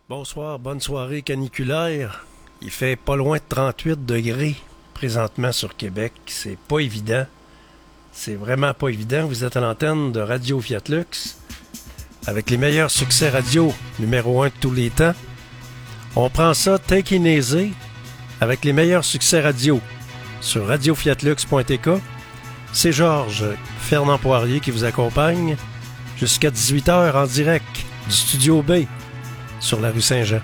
Bonsoir, bonne soirée caniculaire. Il fait pas loin de 38 degrés présentement sur Québec. C'est pas évident. C'est vraiment pas évident. Vous êtes à l'antenne de Radio Fiat Lux avec les meilleurs succès radio numéro 1 de tous les temps. On prend ça take it easy avec les meilleurs succès radio sur radiofiatlux.tk. C'est Georges Fernand Poirier qui vous accompagne jusqu'à 18h en direct du Studio B sur la rue Saint-Jean.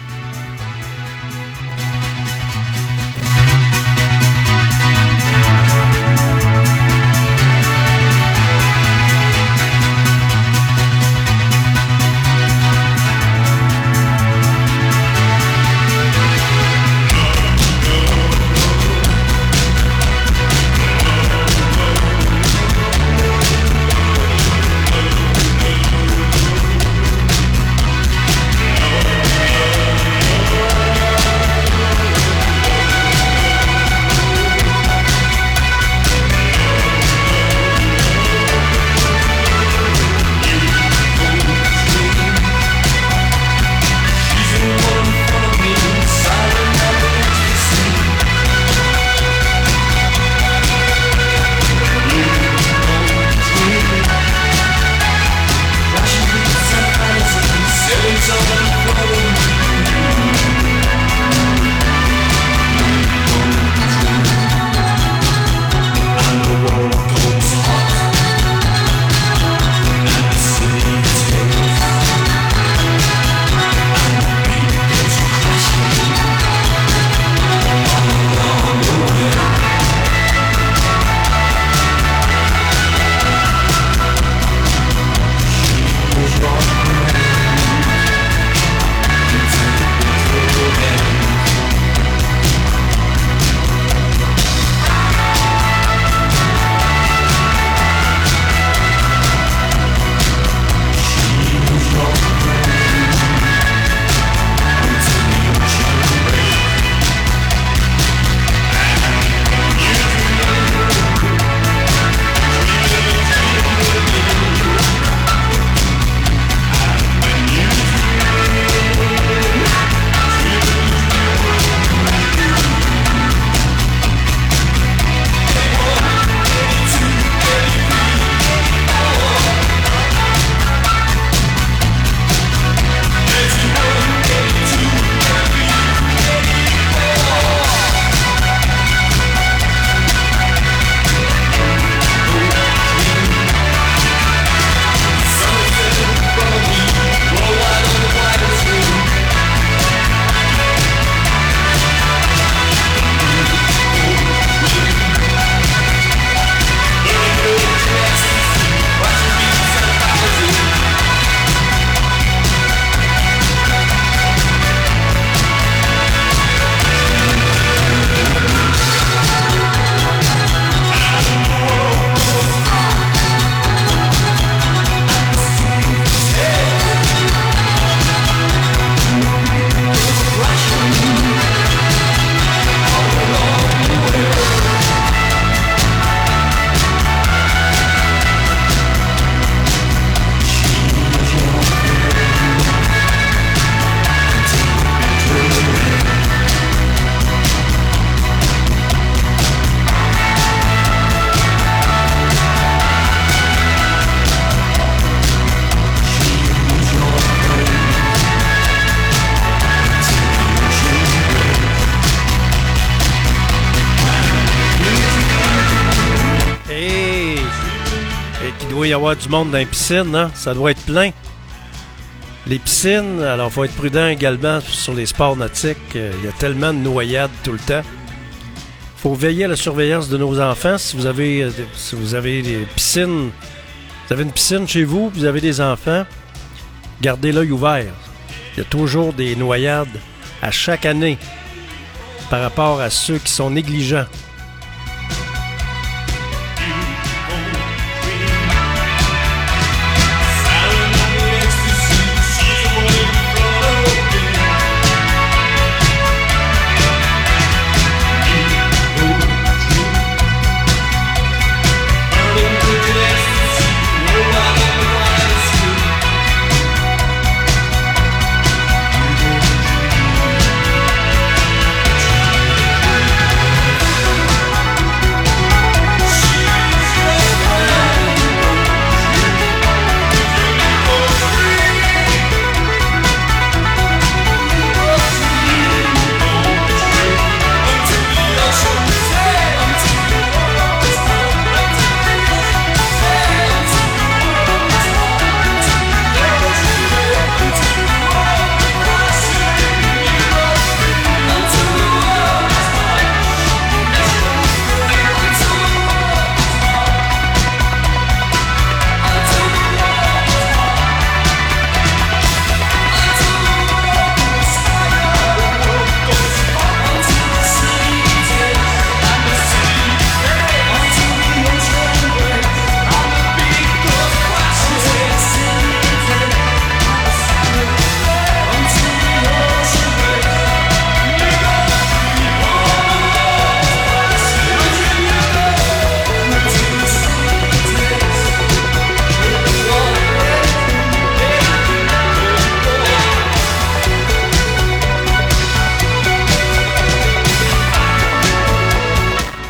Y avoir du monde dans les piscines, hein? Ça doit être plein. Les piscines, alors il faut être prudent également sur les sports nautiques. Il y a tellement de noyades tout le temps. Il faut veiller à la surveillance de nos enfants. Si vous avez des piscines, vous avez une piscine chez vous, vous avez des enfants, gardez l'œil ouvert. Il y a toujours des noyades à chaque année par rapport à ceux qui sont négligents.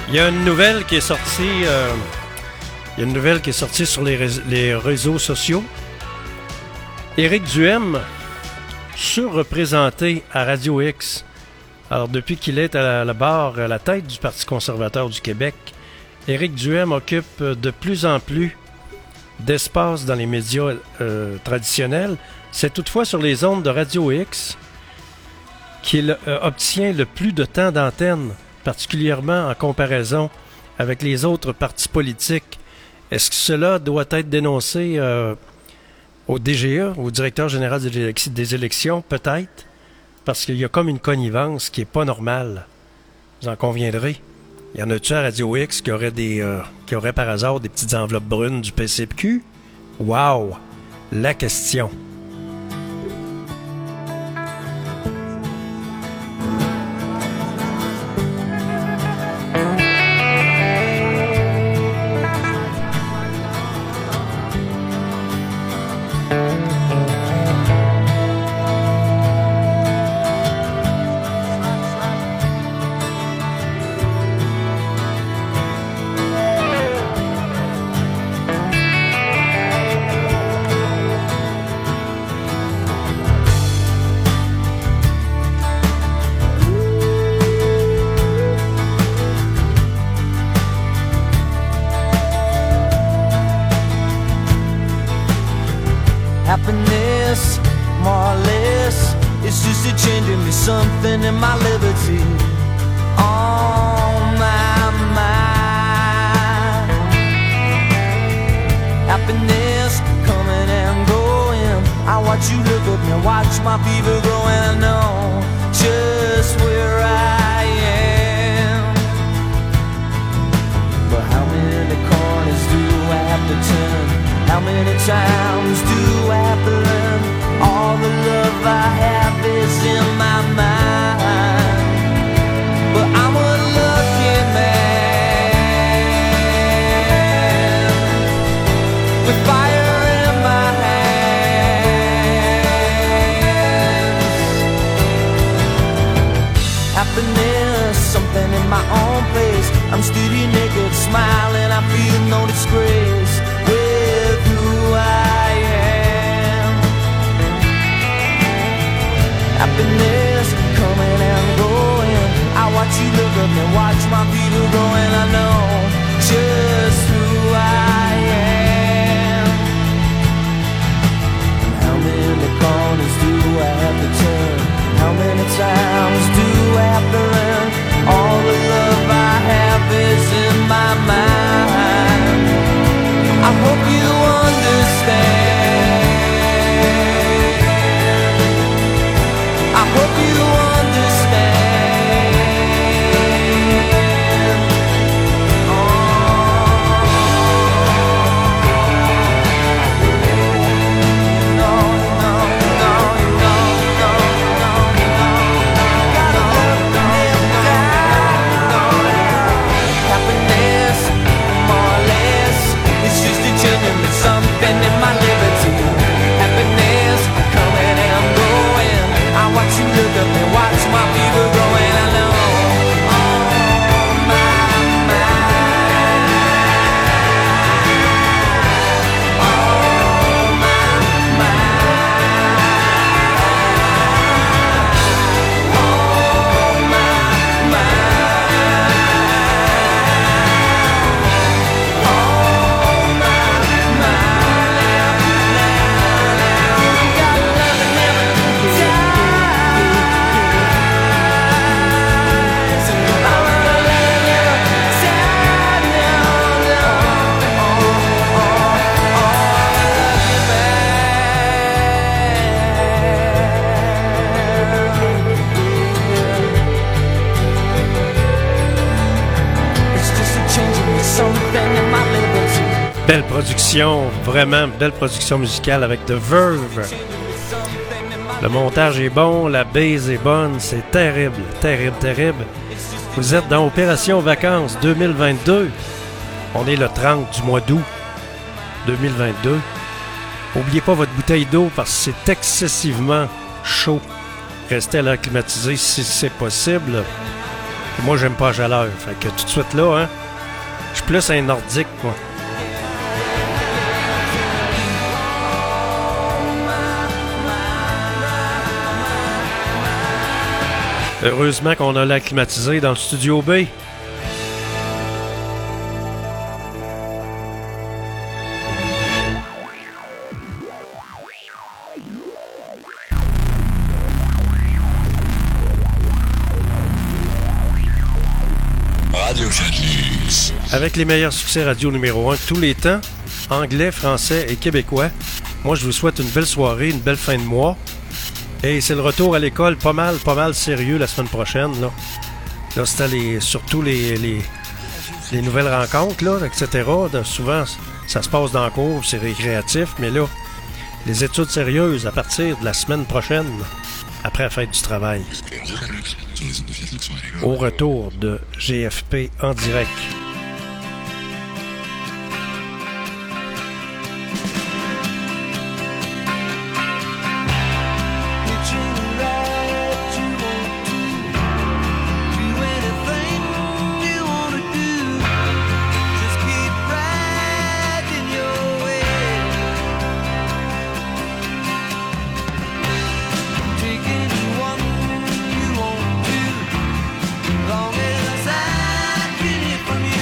Il y a une nouvelle qui est sortie. Il y a une nouvelle qui est sortie sur les réseaux sociaux. Éric Duhem, surreprésenté à Radio X. Alors, depuis qu'il est à la tête du Parti conservateur du Québec, Éric Duhem occupe de plus en plus d'espace dans les médias traditionnels. C'est toutefois sur les ondes de Radio X qu'il obtient le plus de temps d'antenne, particulièrement en comparaison avec les autres partis politiques. Est-ce que cela doit être dénoncé au DGE, au directeur général des élections, peut-être? Parce qu'il y a comme une connivence qui n'est pas normale. Vous en conviendrez. Y en a-tu à Radio X qui aurait par hasard des petites enveloppes brunes du PCQ? Wow! La question. Happiness, more or less, it's just a changing me something in my liberty. On my mind. Happiness coming and going. I watch you look at me, watch my fever grow, and I know just where I am. But how many corners do I have to turn? How many times do I have to learn? All the love I have is in my mind. But I'm a lucky man with fire in my hands. Happiness, something in my own place. I'm steady naked, smiling, I feel no disgrace with who I am. Happiness coming and going. I watch you look at me, watch my fever go, and I know just who I am. And how many corners do I have to turn? How many times do I have to learn? All the love I have is in my mind. I hope you understand. I hope you understand. Something in my liberty. Happiness coming and going. I watch you look up and watch my fever growing. I know on my mind. On my mind. On my mind. Belle production, vraiment belle production musicale avec The Verve. Le montage est bon, la base est bonne, c'est terrible, terrible, terrible. Vous êtes dans Opération Vacances 2022. On est le 30 du mois d'août 2022. N'oubliez pas votre bouteille d'eau parce que c'est excessivement chaud. Restez à l'air climatisé si c'est possible. Puis moi, j'aime pas la chaleur. Fait que tout de suite là, hein, je suis plus un nordique, moi. Heureusement qu'on a l'air climatisé dans le studio B. Avec les meilleurs succès radio numéro 1 de tous les temps, anglais, français et québécois. Moi, je vous souhaite une belle soirée, une belle fin de mois. Et c'est le retour à l'école pas mal sérieux la semaine prochaine. Là c'était surtout les nouvelles rencontres, là, etc. Souvent, ça se passe dans le cours, c'est récréatif, mais là, les études sérieuses à partir de la semaine prochaine, après la fête du travail. Au retour de GFP en direct. Long as I can hear from you.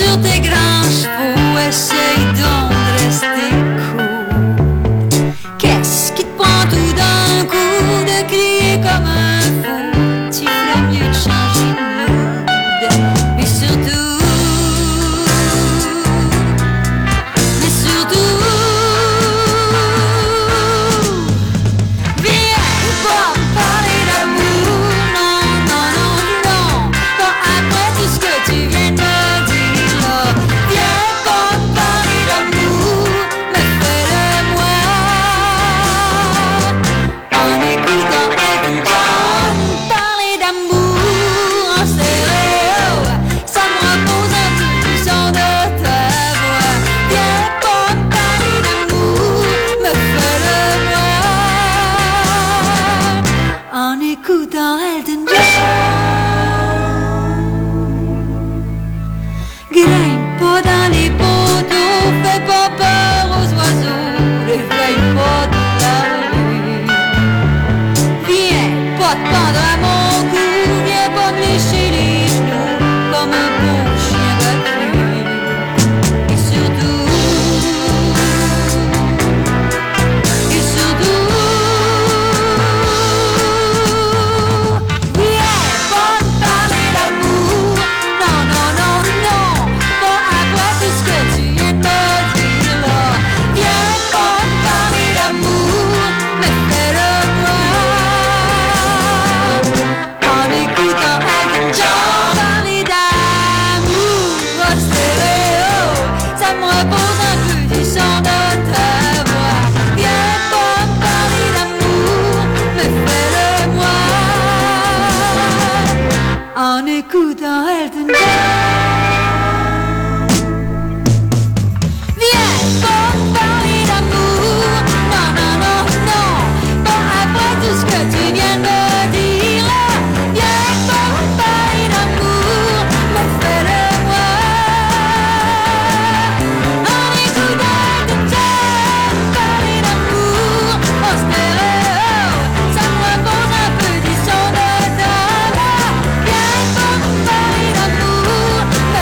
sur tes grands chevaux, essaye donc de rester cool. Qu'est-ce qui te prend tout d'un coup de crier comme un fou? Tu ferais mieux de changer de mood. Et surtout, viens pas me parler d'amour, non, non, non, non, pas après tout ce que tu viens de me dire là. Viens pas me parler d'amour, mais fais-le-moi en écoutant Elton John. Parler d'amour en stéréo, ça me repose un peu du son de ta voix. Viens pas me parler d'amour, mais fais-le-moi en écoutant Elton John. Grimpe pas dans les poteaux, fais pas peur aux oiseaux, réveille pas de la rue. Viens pas te pendre à mon cou, viens pas me lécher les genoux comme un beau chien battu. Et surtout, viens pas me parler d'amour, non, non, non, non, pas après tout ce que tu viens de me dire là. Viens pas me parler d'amour, mais fais-le-moi en écoutant Elton John. Parler d'amour en stéréo, ça me repose un peu du son de ta voix. Viens pas me parler d'amour, mais fais-le-moi en écoutant Elton John. Viens pas me parler d'amour, non, non, non, non, pas après tout ce que tu viens de me dire là. Viens pas me parler d'amour, mais fais-le-moi en écoutant Elton John. Parler d'amour en stéréo, ça me repose un peu du son de ta voix. Viens pas me parler d'amour, mais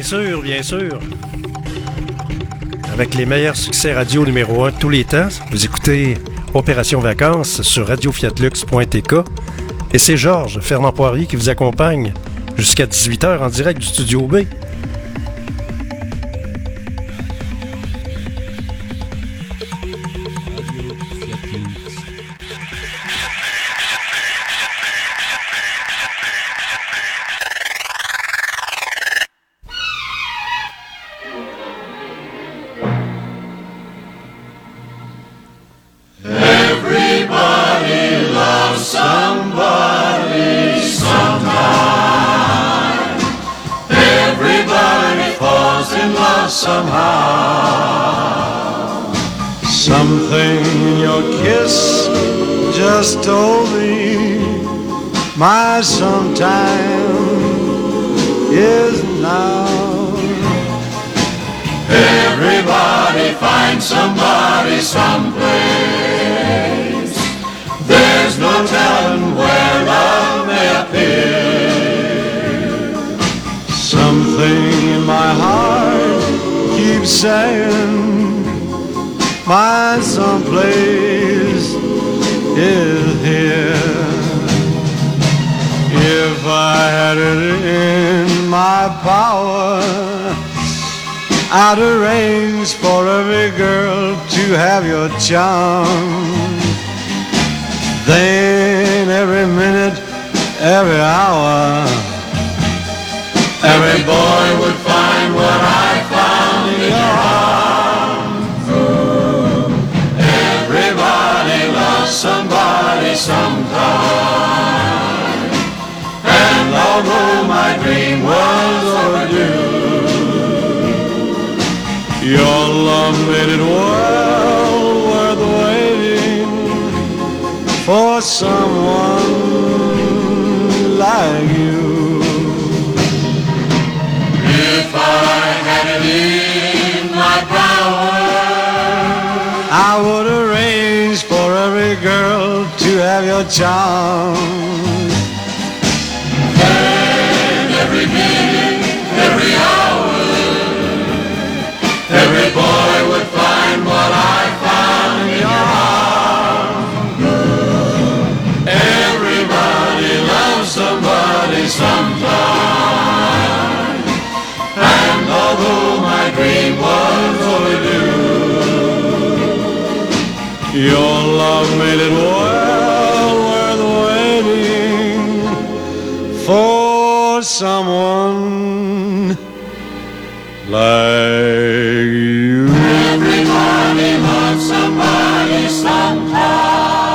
sûr, bien sûr. Avec les meilleurs succès radio numéro 1 de tous les temps, vous écoutez Opération Vacances sur radiofiatlux.tk et c'est Georges Fernand Poirier qui vous accompagne jusqu'à 18h en direct du Studio B. Something in your kiss just told me my sometime is now. Everybody finds somebody someplace. There's no telling where love may appear. Something in my heart keeps saying my someplace is here. If I had it in my power, I'd arrange for every girl to have your charm. Then every minute, every hour, every boy would find what I found in your arms. Everybody loves somebody sometime. And although my dream was overdue, your love made it well worth waiting for someone like you. If I had it in my power, I would arrange for every girl to have your charm. And every minute, every hour, every boy would find what I found in your arms. Everybody loves somebody sometime. And although my dream was overdue, your love made it well worth waiting for someone like you. Everybody loves somebody sometime.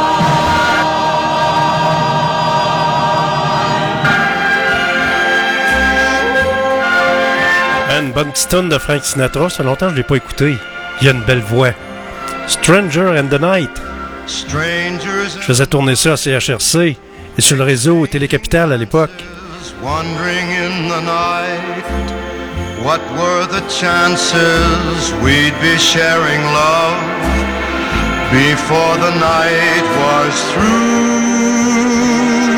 Une bonne petite tonne de Frank Sinatra, ça fait longtemps que je l'ai pas écouté. Il y a une belle voix. Stranger in the Night. Je faisais tourner ça à CHRC et sur le réseau Télé-Capitale à l'époque. Wandering in the night, what were the chances we'd be sharing love before the night was through?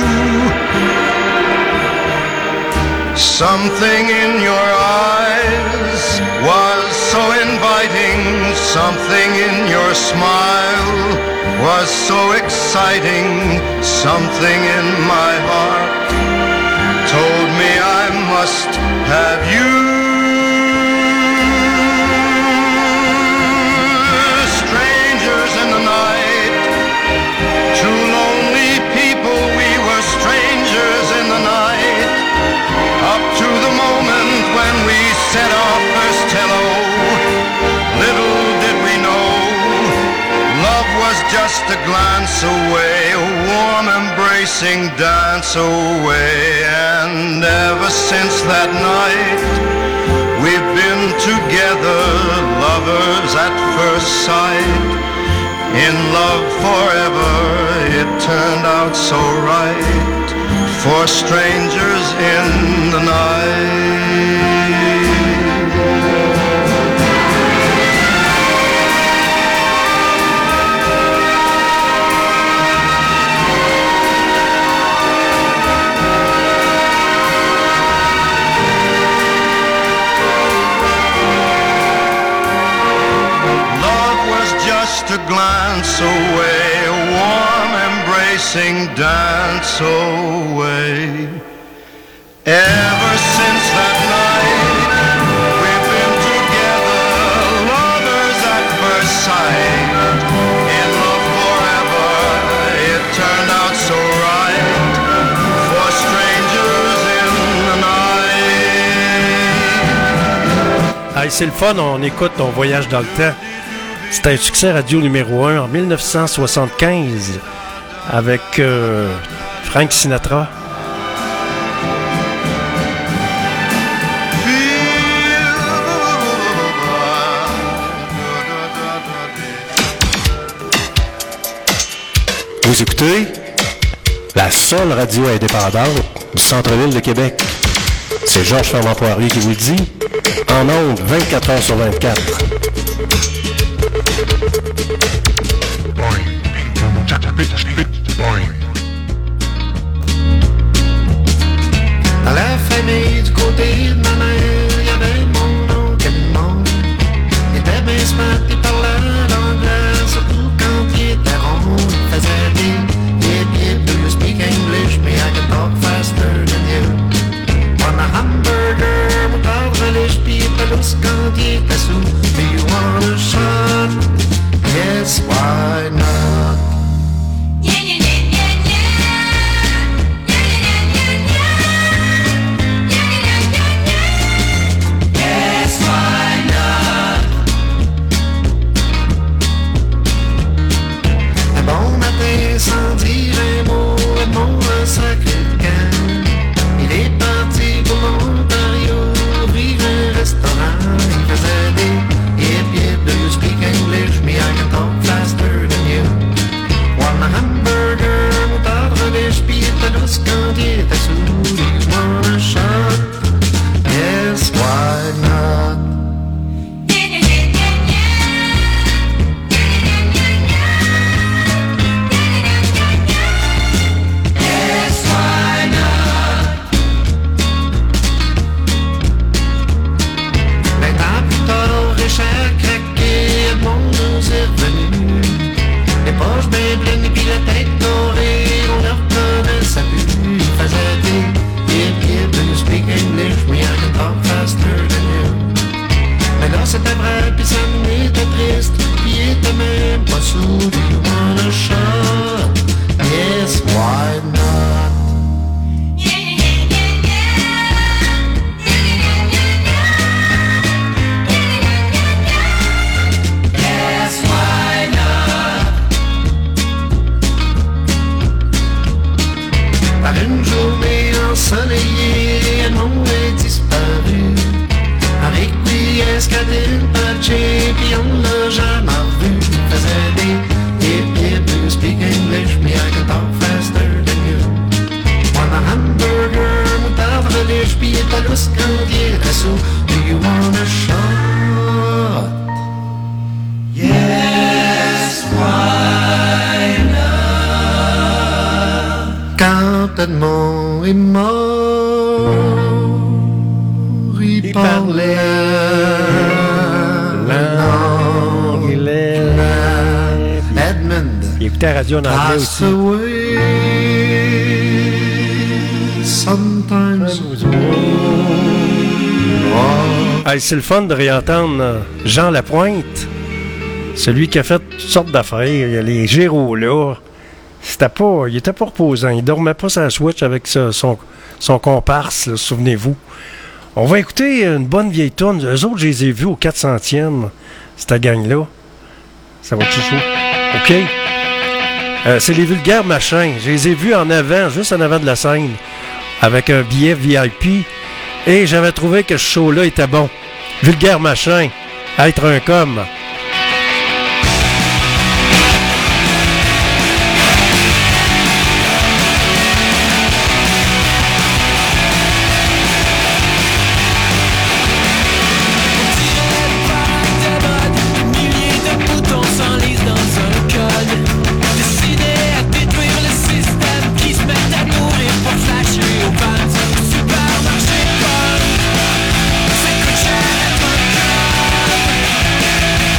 Something in your eyes was so inviting, something in your smile was so exciting, something in my heart told me I must have you. Strangers in the night, two lonely people, we were strangers in the night, up to the moment when we said our first hello. Little did we know, love was just a glance away, a warm embracing dance away. And ever since that night, we've been together, lovers at first sight, in love forever. It turned out so right for strangers in the night. was just a glance away, a warm embracing dance away. Ever since that night, we've been together, lovers at first sight. In love forever, it turned out so right, for strangers in the night. Hey, c'est le fun, on écoute, on voyage dans le temps. C'était un succès radio numéro 1 en 1975 avec Frank Sinatra. Vous écoutez la seule radio indépendante du centre-ville de Québec. C'est Georges Fernand Poirier qui vous le dit, en ondes 24 heures sur 24. Dans la famille du côté de ma mère, il y avait mon oncle Edmond. Il était bien smart, il parlait l'anglais, surtout quand il était rond. Il faisait des yip, do you speak English? Me, I can talk faster than you. On a hamburger, moutarde, relish, pis il était lousse quand il était sous. Do you want a shot? Yes, why not? Sans dire un mot, Edmond un sacré camp. Il est parti pour l'Ontario, ouvrir un restaurant. Il faisait des yip, do you speak English? Me, I can talk faster than you. One hamburger, moutarde, relish, pis il était lousse quand il était sous. Do you want a shot? Yes, why not? Les poches bien pleines et puis la tête dorée, on ne reconnaît sa vue. Il faisait des yip, do you speak English? Me, I can talk faster than you. Mais là c'était vrai, puis ça m'était triste, puis il était même pas sous. Do you want a shot? Yes, why not? Par une journée ensoleillée, Edmond est disparu. Avec lui, Escadille, Paché, puis on l'a jamais revu. Il faisait des yip, do you speak English? Me, I can talk faster than you. On a hamburger, moutarde, relish, puis il était lousse quand il était sous. Do you want a shot? Yes, why not? Quand Edmond est mort, il parlait l'anglais. Edmund Il écoutait la radio en anglais passed aussi. away. Sometimes Hey, c'est le fun de réentendre Jean Lapointe, celui qui a fait toutes sortes d'affaires. Il y a les Géraud là. Il était pas reposant. Il dormait pas sur la Switch avec son comparse, là, souvenez-vous. On va écouter une bonne vieille tourne. Eux autres, je les ai vus au 400e, cette gang-là. Ça va être chaud. OK? C'est les Vulgaires Machins. Je les ai vus en avant, juste en avant de la scène, avec un billet VIP. Et j'avais trouvé que ce show-là était bon. Vulgaires Machins, être un com'. Supermarché, c'est coûte cher être un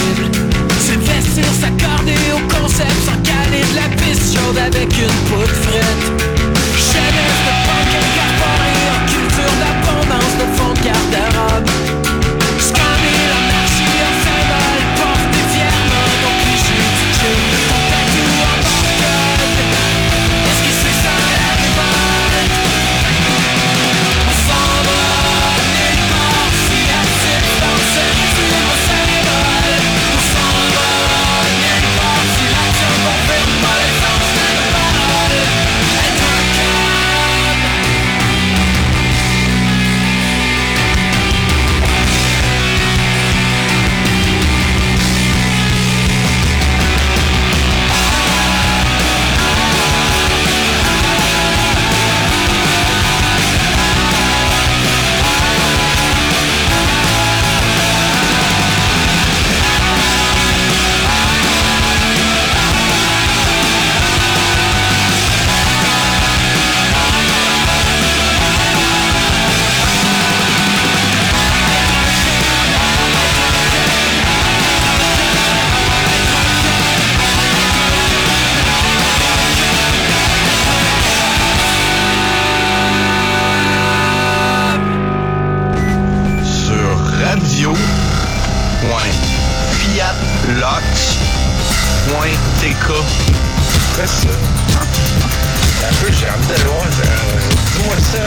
possible. C'est de vestir s'accorder au concept sans caler de la piste chaude avec une poudre frette. Jeunesse de punk incorporé en culture d'abondance de fond de garde-robe. Scander l'anarchie en symbole, porter fièrement nos clichés du crime. Ton tatou en barcode, est-ce que c'est ça la révolte? On s'en va nulle part si la substance retire au symbole. On s'en va nulle part si l'action confirme pas l'essence de la parole. Être un sur radio.fiatlock.tk. Après ça, un peu, j'ai envie d'aller voir. Dis-moi ça,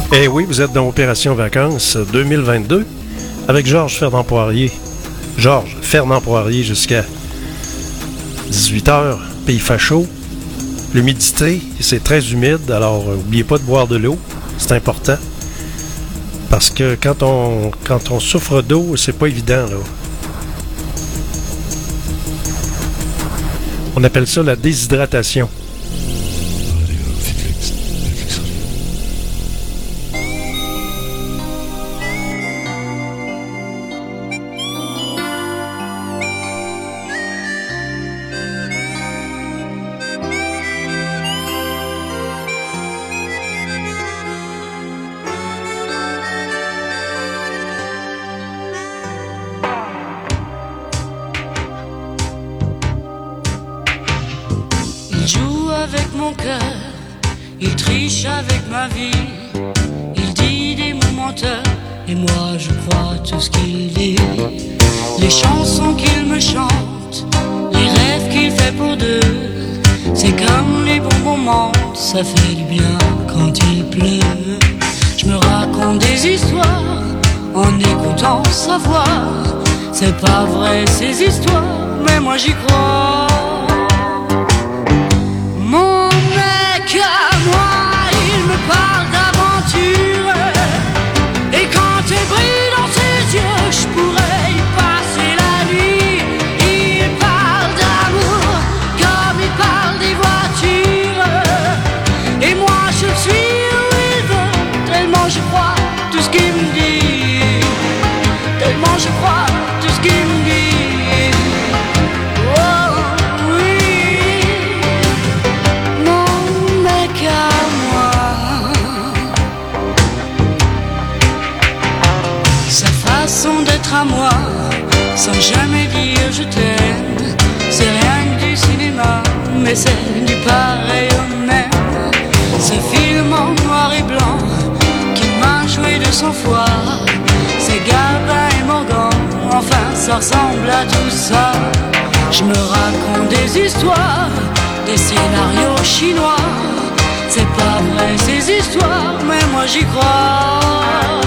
Eh oui, vous êtes dans Opération Vacances 2022 avec Georges Fernand-Poirier. Georges Fernand-Poirier jusqu'à 18h, puis il fait chaud. L'humidité, c'est très humide, alors n'oubliez pas de boire de l'eau, c'est important. Parce que quand on souffre d'eau, c'est pas évident, là. On appelle ça la déshydratation. Il triche avec ma vie, il dit des mots menteurs, et moi je crois tout ce qu'il dit. Les chansons qu'il me chante, les rêves qu'il fait pour deux, c'est comme les bons moments, ça fait du bien quand il pleut. Je me raconte des histoires en écoutant sa voix. C'est pas vrai ces histoires, mais moi j'y crois. Mon mec à moi, il me parle d'aventure, et quand il brille dans ses yeux, je pourrais y passer la nuit. Il parle d'amour comme il parle des voitures, et moi je suis où il veut, tellement je crois tout ce qu'il me dit, tellement je crois tout ce qu'il me dit. D'être à moi, sans jamais dire je t'aime, c'est rien du cinéma, mais c'est du pareil au même. Ce film en noir et blanc qui m'a joué de sang froid, c'est Gabin et Morgan, enfin ça ressemble à tout ça. Je me raconte des histoires, des scénarios chinois, c'est pas vrai ces histoires, mais moi j'y crois.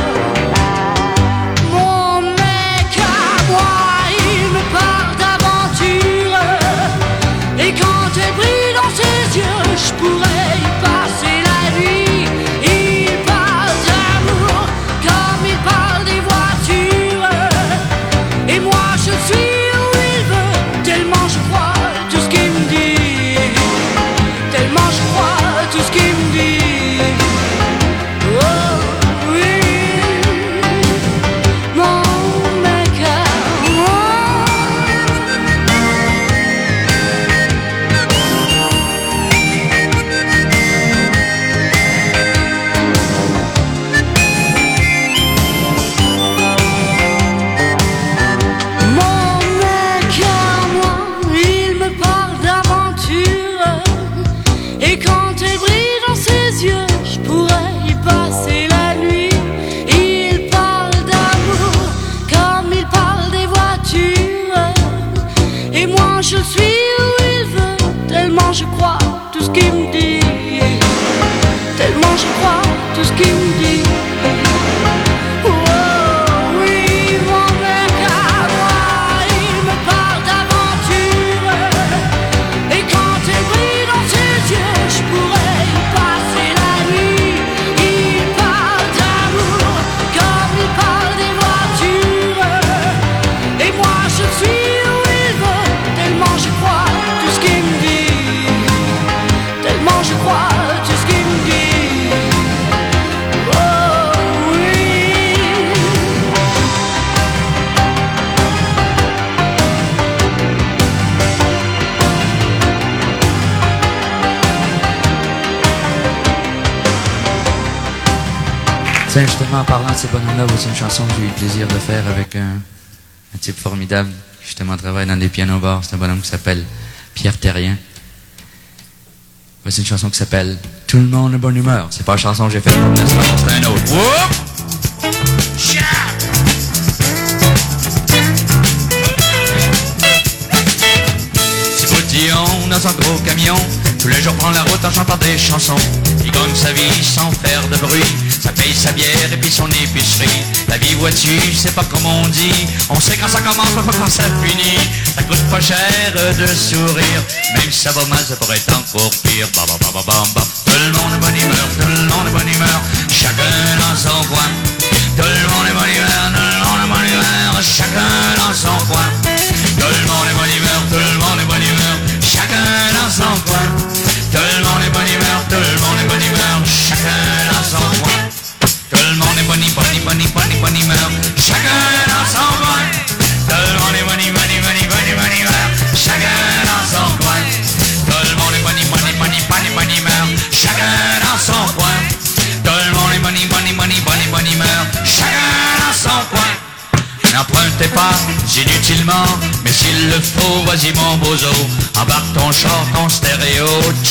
Il me parle d'aventure, et quand elle brille dans ses yeux, je pourrais y passer la nuit. Il parle d'amour comme il parle des voitures, et moi je suis où il veut, tellement je crois tout ce qu'il me dit, tellement je crois tout ce qu'il me dit. Oh oui. Je suis où il veut, tellement je crois tout ce qu'il me dit, tellement je crois tout ce qu'il me dit. Oh oui, mon mec à moi, il me parle d'aventure, et quand elle brille dans ses yeux, je pourrais y passer la nuit. Il parle d'amour comme il parle des voitures, et moi je suis tellement je crois tout ce qu'il me dit, tellement je crois tout ce qu'il me dit. Oh oui. Tiens, justement, en parlant de ces bonhommes-là, voici une chanson que j'ai eu le plaisir de faire avec un type formidable qui justement travaille dans des pianos bars. C'est un bonhomme qui s'appelle Pierre Terrien. Voici une chanson qui s'appelle Tout le monde de bonne humeur. C'est pas une chanson que j'ai faite pour l'instant, c'est un autre. Whoop! Petit boutillon dans son gros camion, tous les jours prend la route en chantant des chansons. Il gagne sa vie sans faire de bruit, ça paye sa bière et puis son épicerie. La vie, vois-tu, c'est pas comme on dit, on sait quand ça commence, pas quand ça finit. Ça coûte pas cher de sourire, même si ça va mal, ça pourrait être encore pire. Ba, ba, ba, ba, ba, ba. Tout le monde est bonne humeur, tout le monde est bonne humeur, chacun dans son coin. Tout le monde est bonne humeur, tout le monde est bonne humeur, chacun dans son coin. Tout le monde est bonne humeur, tout le monde est bonne humeur, chacun dans son coin. Tout le monde est bonne humeur, tout le monde est bonne humeur, chacun dans son coin. Tout le monde est bonne humeur, chacun dans son coin. Tout le monde est bonne humeur, chacun dans son coin. Tout le monde est bonne humeur, chacun dans son coin. Tout le monde est bonne humeur, chacun dans son coin. N'empruntez pas inutilement, mais s'il le faut, vas-y mon bozo, embarque ton char, ton stéréo,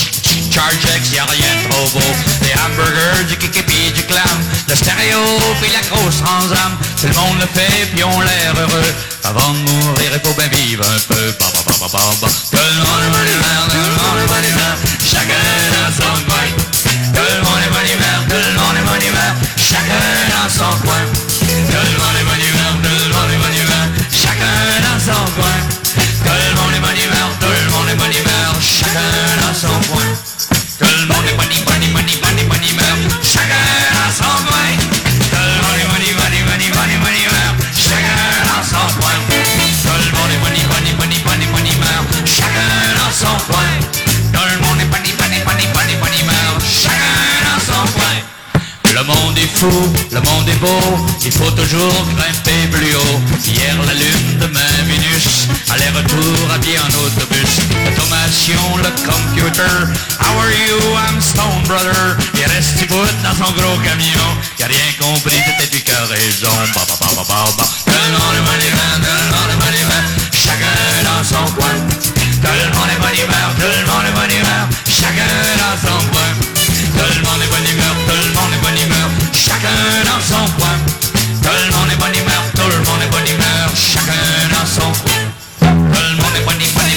Charge X, y'a rien de trop beau. Des hamburgers, du kiki du clam, le stéréo puis la grosse transam. Tout le monde le fait puis on l'air heureux. Avant de mourir, il faut bien vivre un peu. Ba, ba, ba, ba, ba, ba. Tout le monde est bonne humeur, tout le monde est bonne humeur, chacun dans son coin. Tout le monde est bonne humeur, tout le monde est bonne humeur, chacun dans son coin. Tout le monde est bonne humeur, tout le monde est bonne humeur, chacun dans son coin. Tout le monde est bonne humeur, tout le monde est bonne humeur, chacun dans son coin. Tout le monde est bonne humeur, chacun dans son coin. Tout le monde est bonne humeur, chacun dans son coin. Tout le monde est bonne humeur, chacun dans son coin. Tout le monde est bonne humeur, chacun dans son coin. Le monde est fou, le monde est beau, il faut toujours grimper plus haut. Hier la lune, demain Vénus, aller-retour habillé en autobus. Automation, le computer, how are you, I'm Stone Brother. Il reste du bout dans son gros camion, il a rien compris, c'était plus que raison. Ba, ba, ba, ba, ba, ba. Tout le monde est bonne humeur, tout le monde est bonne humeur, chacun dans son coin. Tout le monde est bonne humeur, tout le monde est bonne humeur, chacun dans son coin. Tout le monde est bonne humeur, tout le monde est bonne humeur, chacun dans son coin. Tout le monde est bonne humeur, tout le monde est bonne humeur, chacun dans son coin. Tout le monde est bonne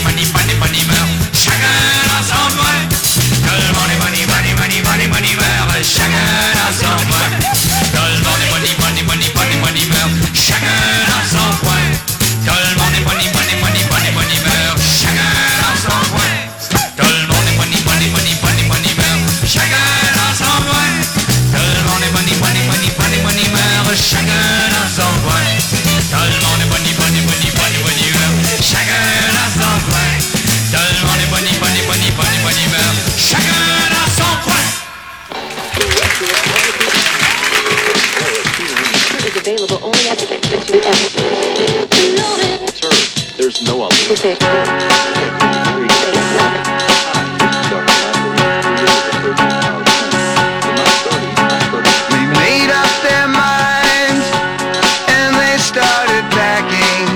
humeur, chacun dans son coin. Tout le monde est bonne humeur, chacun dans son coin. Tout le monde est bonne humeur, chacun dans son coin. Tout le monde est bonne humeur, chacun dans son coin. Tout le monde est bonne humeur, chacun dans son coin. Tout le monde est bonne humeur, chacun dans son coin. Tout le monde est bonne humeur, chacun dans son coin. Tout le monde est bonne humeur, chacun dans son coin. Is available only at the Sir, there's no other. They made up their minds and they started packing.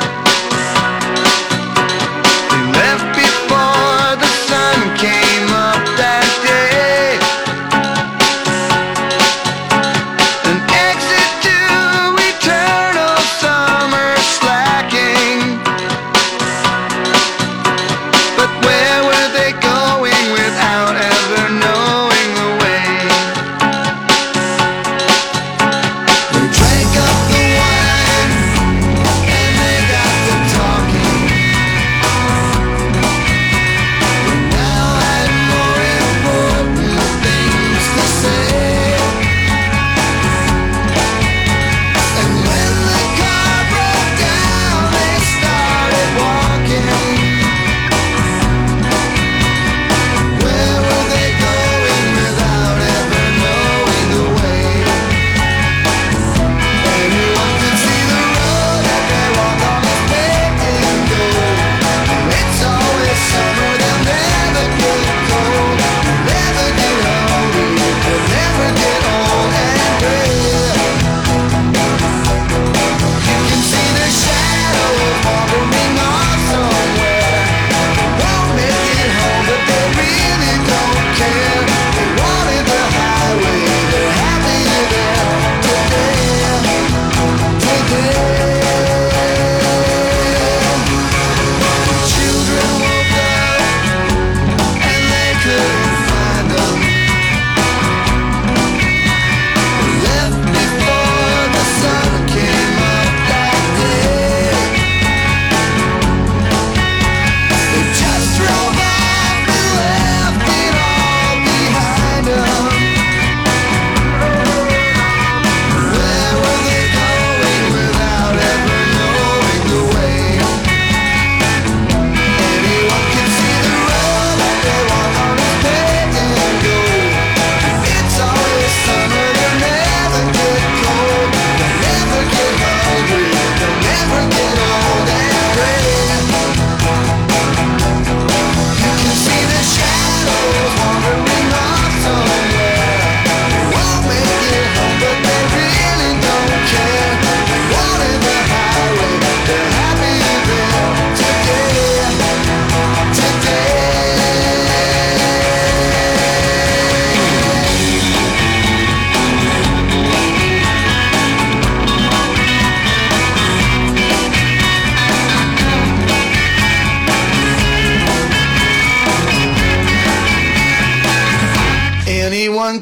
They left before the sun came up that day. An exit to eternal summer slacking.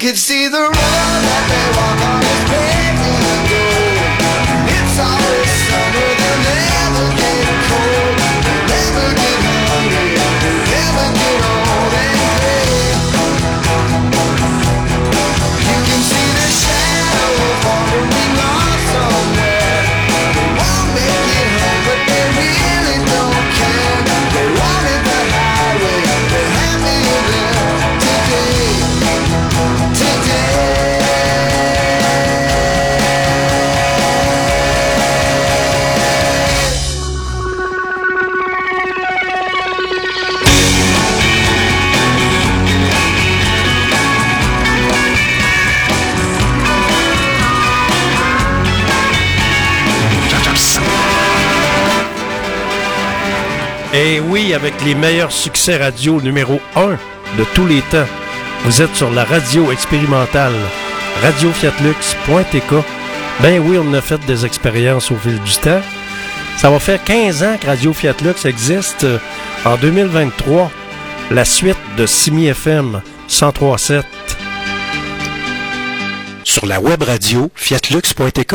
could see the road that they walk on is paved in gold. It's always summer, they'll never get cold. They'll never get hungry, they'll never get old and gray. You can see the shadow of wandering lost somewhere. They won't make it home, but they really don't care. They wanted the highway, they're happier there today. Et oui, avec les meilleurs succès radio numéro 1 de tous les temps. Vous êtes sur la radio expérimentale radiofiatlux.tk. Ben oui, on a fait des expériences au fil du temps. Ça va faire 15 ans que Radio Fiat Lux existe. En 2023, la suite de Simi FM 103.7. Sur la web radio fiatlux.tk.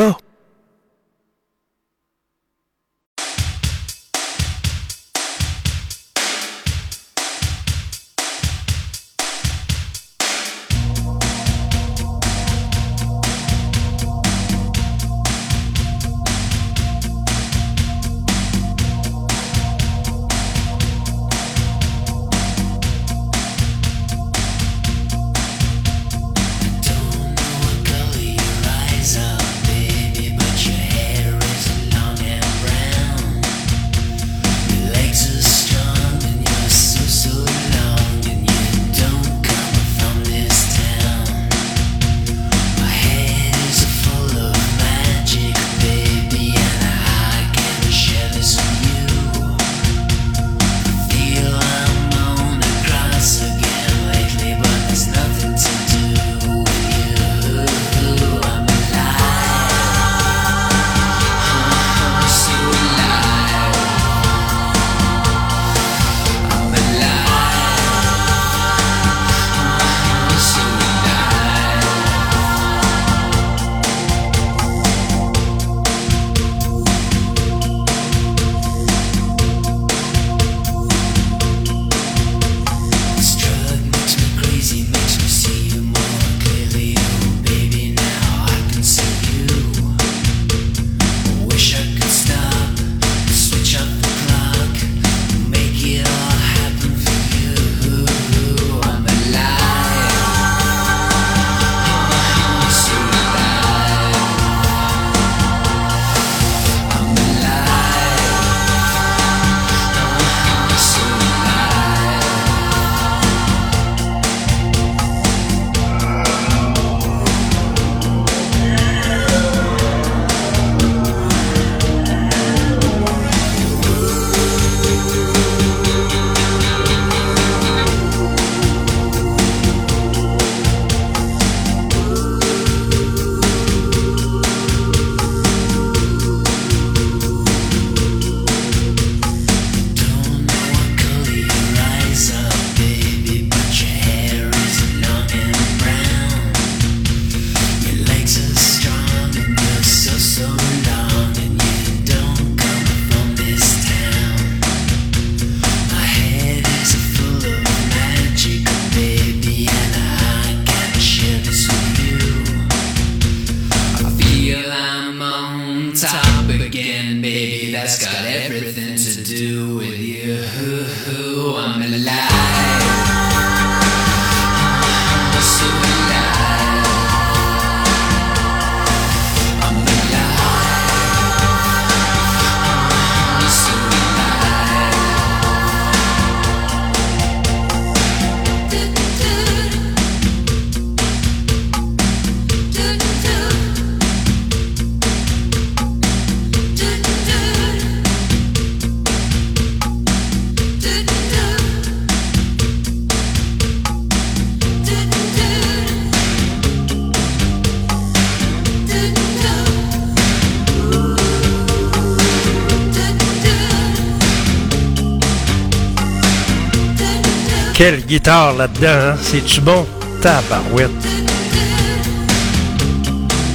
Quelle guitare là-dedans, hein? C'est-tu bon? Tabarouette.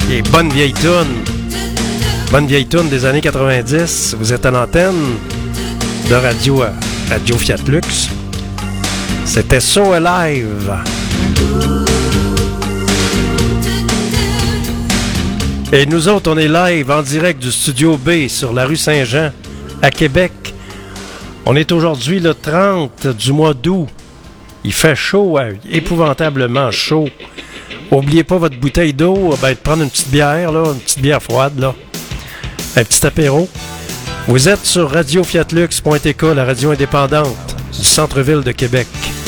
Et bonne vieille toune. Bonne vieille toune des années 90. Vous êtes à l'antenne de Radio Fiat Lux. C'était So Alive. Et nous autres, on est live en direct du Studio B sur la rue Saint-Jean à Québec. On est aujourd'hui le 30 du mois d'août. Il fait chaud, épouvantablement chaud. Oubliez pas votre bouteille d'eau, de prendre une petite bière, là, une petite bière froide, là. Un petit apéro. Vous êtes sur radiofiatlux.tk, la radio indépendante du centre-ville de Québec.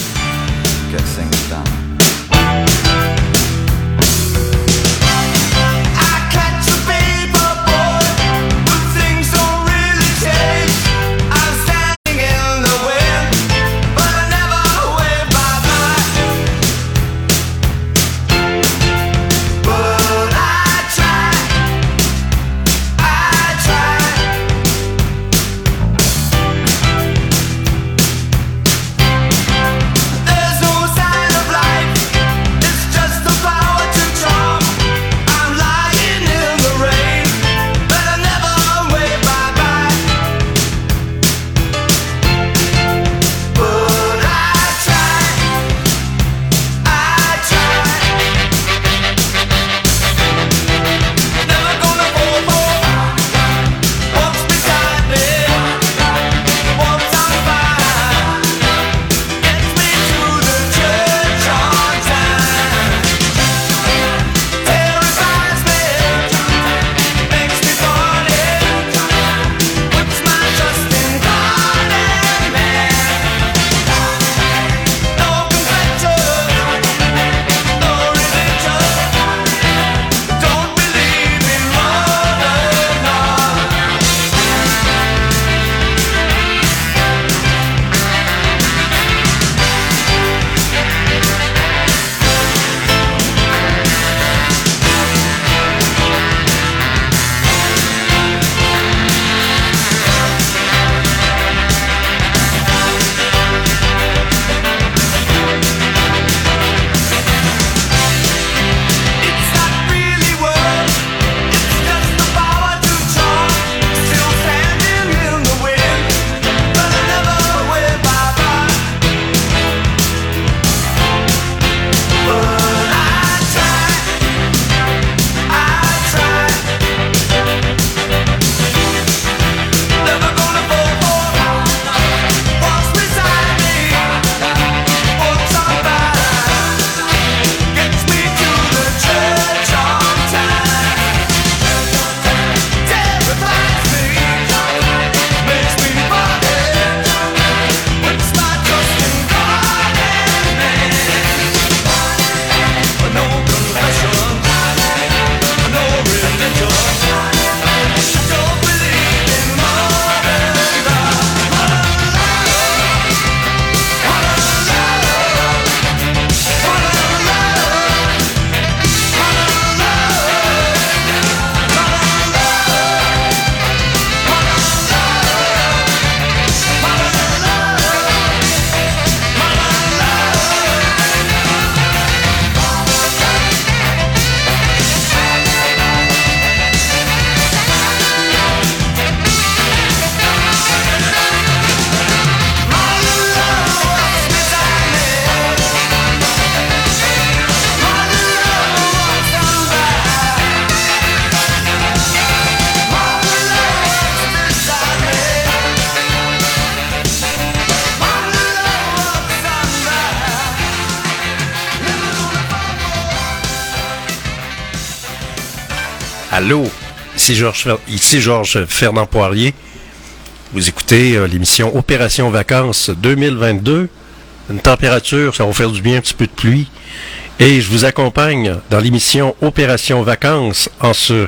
Allô, ici Georges Fernand Poirier. Vous écoutez l'émission Opération Vacances 2022. Une température, ça va faire du bien, un petit peu de pluie. Et je vous accompagne dans l'émission Opération Vacances en ce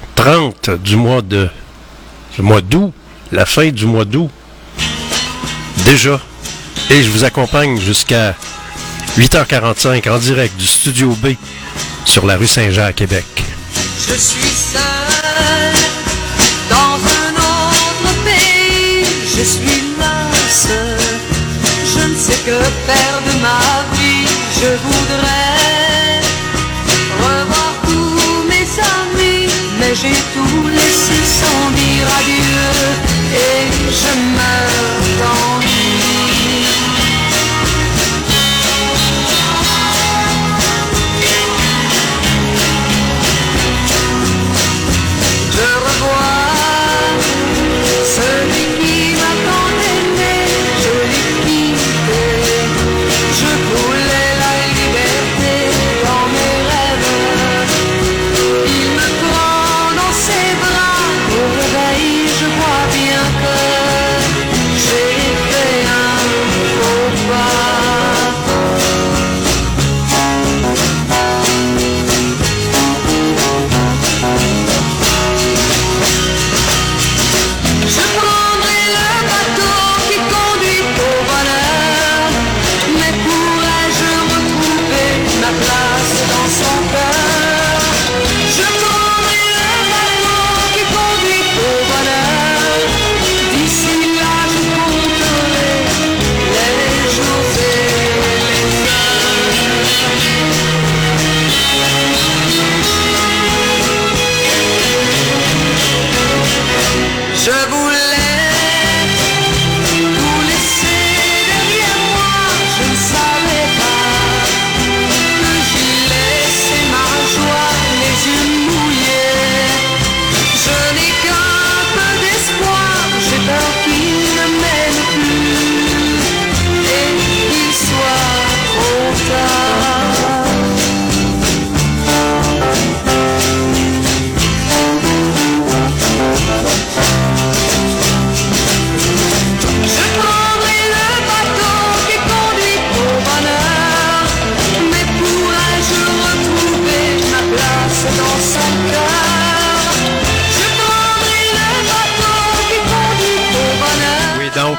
30 du mois d'août, la fin du mois d'août. Déjà. Et je vous accompagne jusqu'à 8h45 en direct du Studio B sur la rue Saint-Jean à Québec. Je suis seul dans un autre pays, je suis mince, je ne sais que faire de ma vie, je voudrais revoir tous mes amis.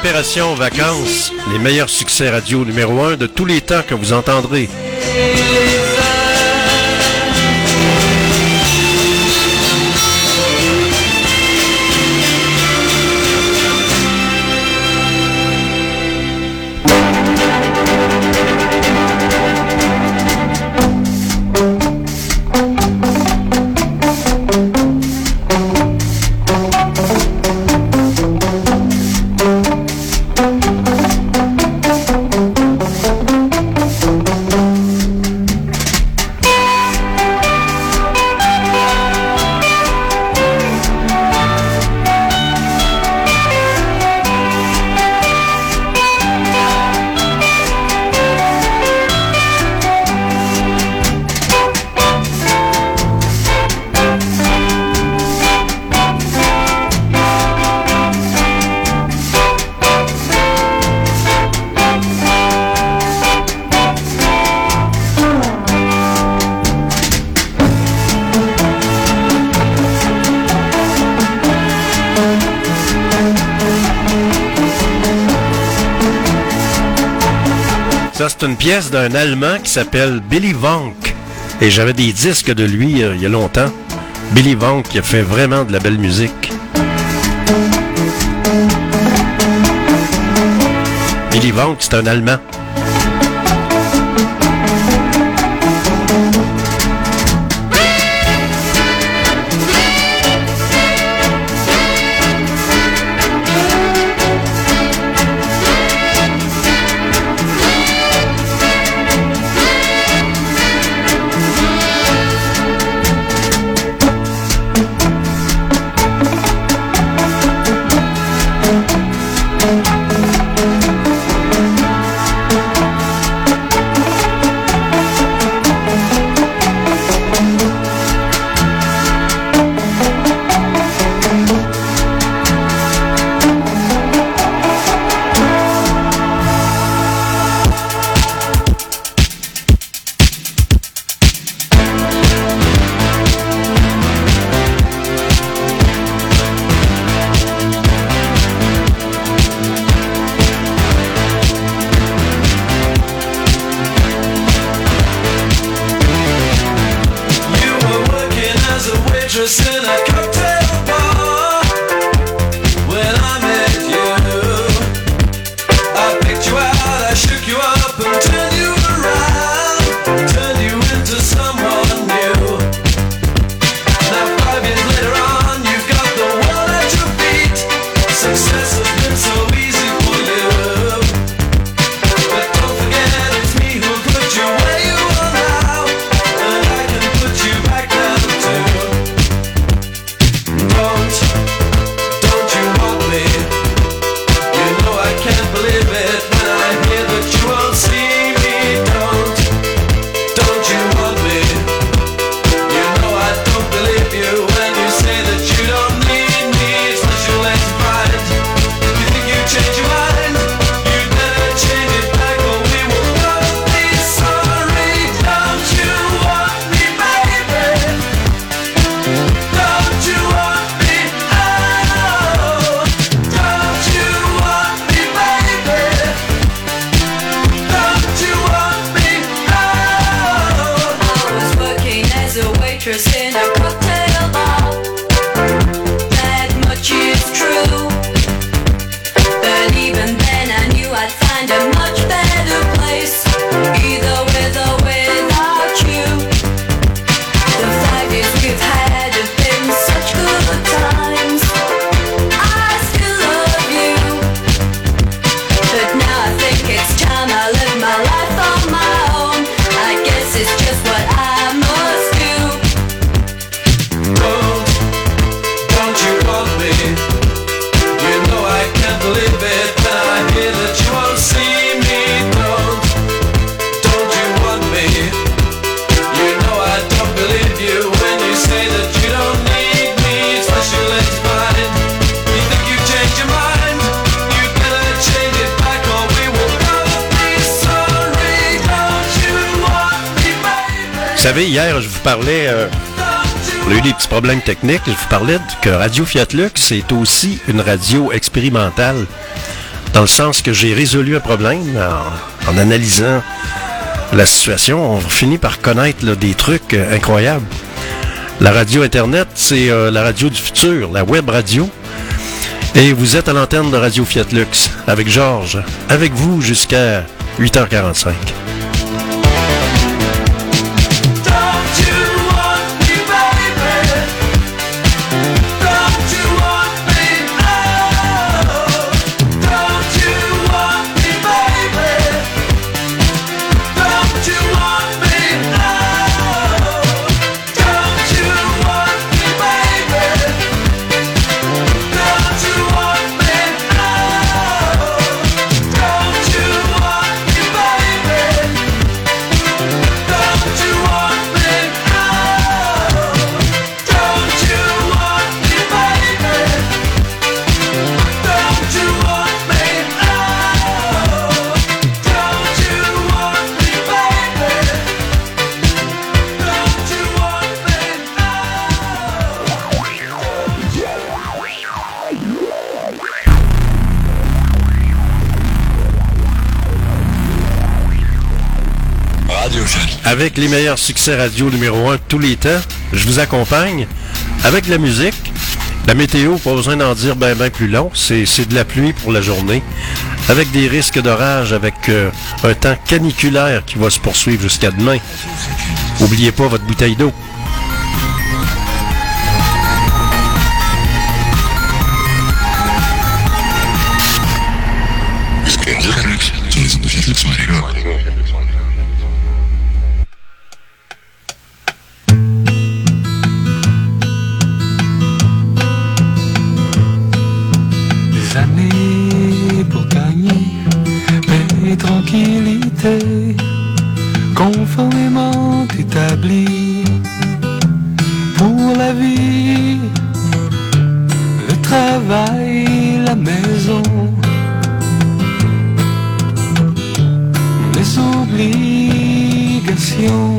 Opération Vacances, les meilleurs succès radio numéro 1 de tous les temps que vous entendrez. C'est une pièce d'un Allemand qui s'appelle Billy Wank. Et j'avais des disques de lui il y a longtemps. Billy Wank qui a fait vraiment de la belle musique. Billy Wank, c'est un Allemand. Vous savez, hier, je vous parlais, on a eu des petits problèmes techniques, je vous parlais que Radio Fiat Lux, c'est aussi une radio expérimentale. dans le sens que j'ai résolu un problème en analysant la situation. On finit par connaître là, des trucs incroyables. La radio Internet, c'est la radio du futur, la web radio. Et vous êtes à l'antenne de Radio Fiat Lux avec Georges, avec vous jusqu'à 8h45. Avec les meilleurs succès radio numéro 1 de tous les temps, je vous accompagne avec la musique. La météo, pas besoin d'en dire ben plus long, c'est de la pluie pour la journée, avec des risques d'orage, avec un temps caniculaire qui va se poursuivre jusqu'à demain. Oubliez pas votre bouteille d'eau. Conformément établi pour la vie, le travail, la maison, les obligations,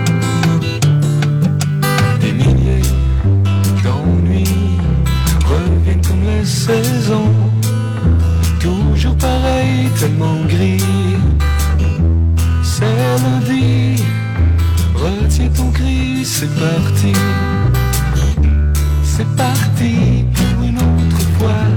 des milliers d'ennuis reviennent comme les saisons, toujours pareil, tellement gris. C'est lundi, retiens ton cri, c'est parti pour une autre fois.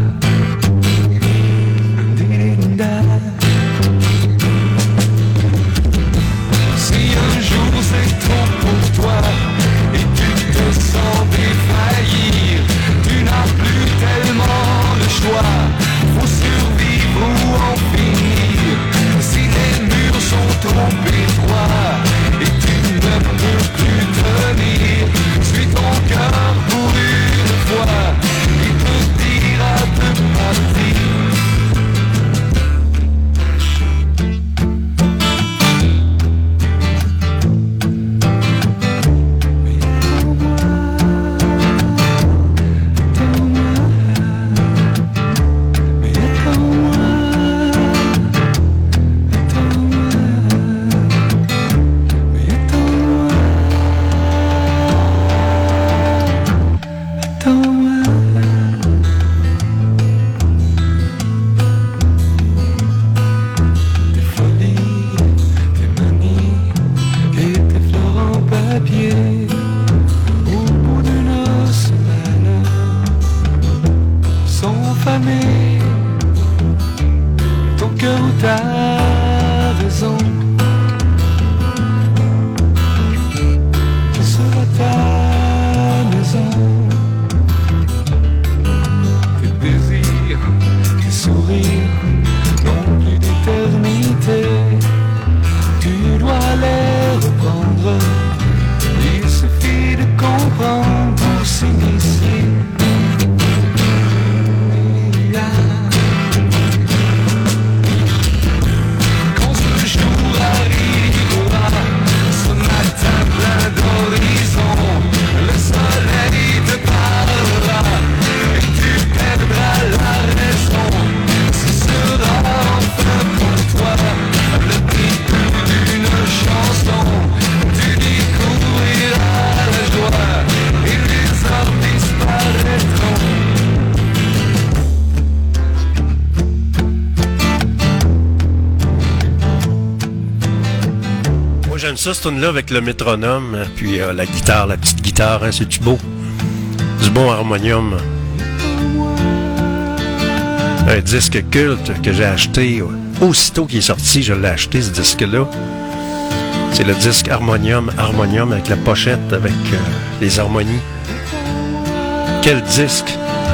Si un jour c'est trop pour toi et tu te sens défaillir, tu n'as plus tellement le choix, faut survivre ou en finir. Si les murs sont trop étroits et tu ne peux plus tenir, suis ton cœur pour une fois et te dira de partir. j'aime ça, cette tune-là, avec le métronome, puis la guitare, la petite guitare, hein, c'est-tu beau? Du bon harmonium. Un disque culte que j'ai acheté, aussitôt qu'il est sorti, je l'ai acheté, ce disque-là. C'est le disque Harmonium avec la pochette, avec les harmonies. Quel disque!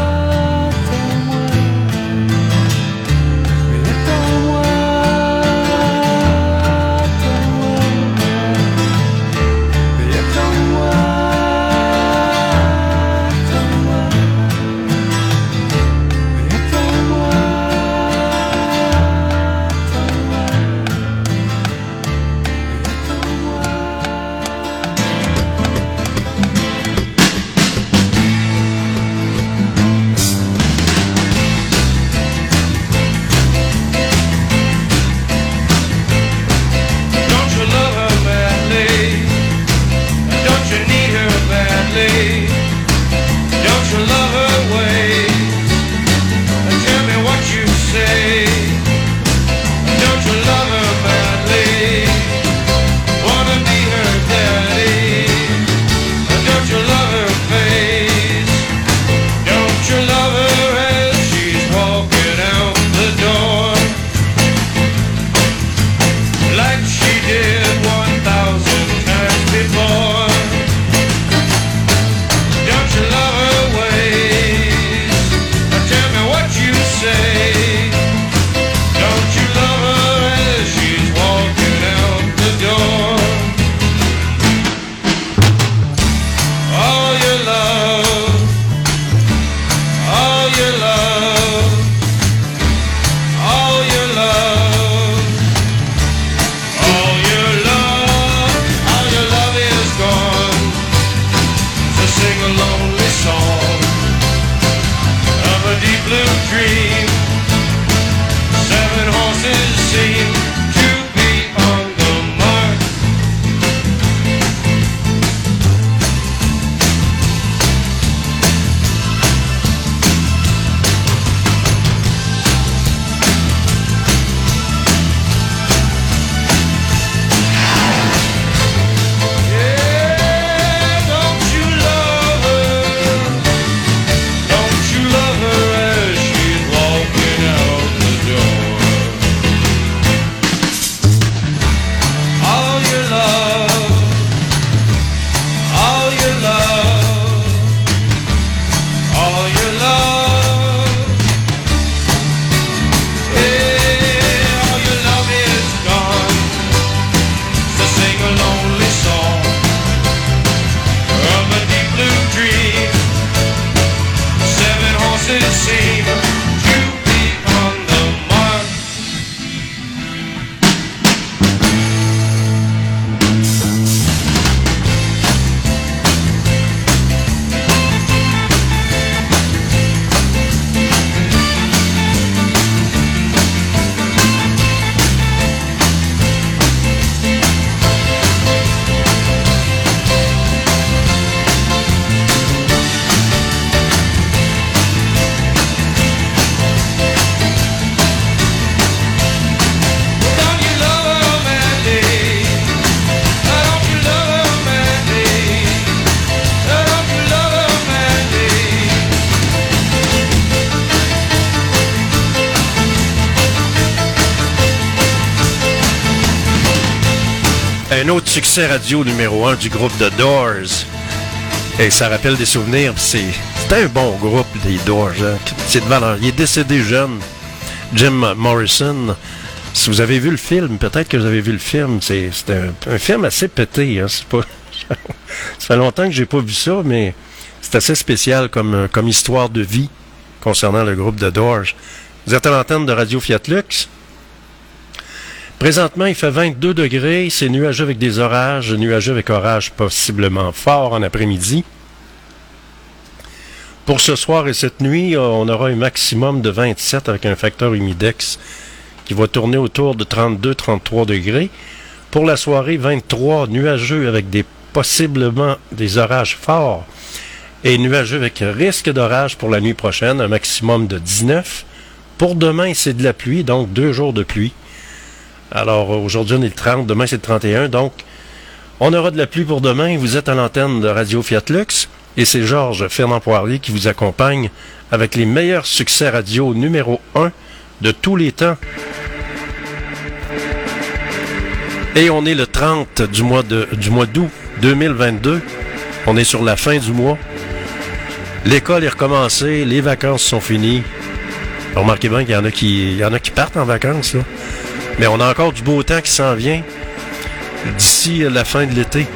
Un autre succès radio numéro 1 du groupe The Doors. Et ça rappelle des souvenirs. C'était un bon groupe, les Doors. Hein? C'est de valeur. Il est décédé jeune. Jim Morrison. Si vous avez vu le film, peut-être que vous avez vu le film. C'est un film assez pété. Hein? C'est pas... ça fait longtemps que j'ai pas vu ça, mais c'est assez spécial comme histoire de vie concernant le groupe The Doors. Vous êtes à l'antenne de Radio Fiat Lux. Présentement, il fait 22 degrés, c'est nuageux avec des orages, nuageux avec orages possiblement forts en après-midi. Pour ce soir et cette nuit, on aura un maximum de 27 avec un facteur humidex qui va tourner autour de 32-33 degrés. Pour la soirée, 23 nuageux avec possiblement des orages forts et nuageux avec risque d'orage pour la nuit prochaine, un maximum de 19. Pour demain, c'est de la pluie, donc 2 jours de pluie. Alors, aujourd'hui, on est le 30, demain, c'est le 31, donc On aura de la pluie pour demain. Vous êtes à l'antenne de Radio Fiat Lux et c'est Georges Fernand Poirier qui vous accompagne avec les meilleurs succès radio numéro 1 de tous les temps. Et on est le 30 du mois d'août 2022. On est sur la fin du mois. L'école est recommencée, les vacances sont finies. Remarquez bien qu'il y en a qui partent en vacances, là. Mais on a encore du beau temps qui s'en vient d'ici la fin de l'été.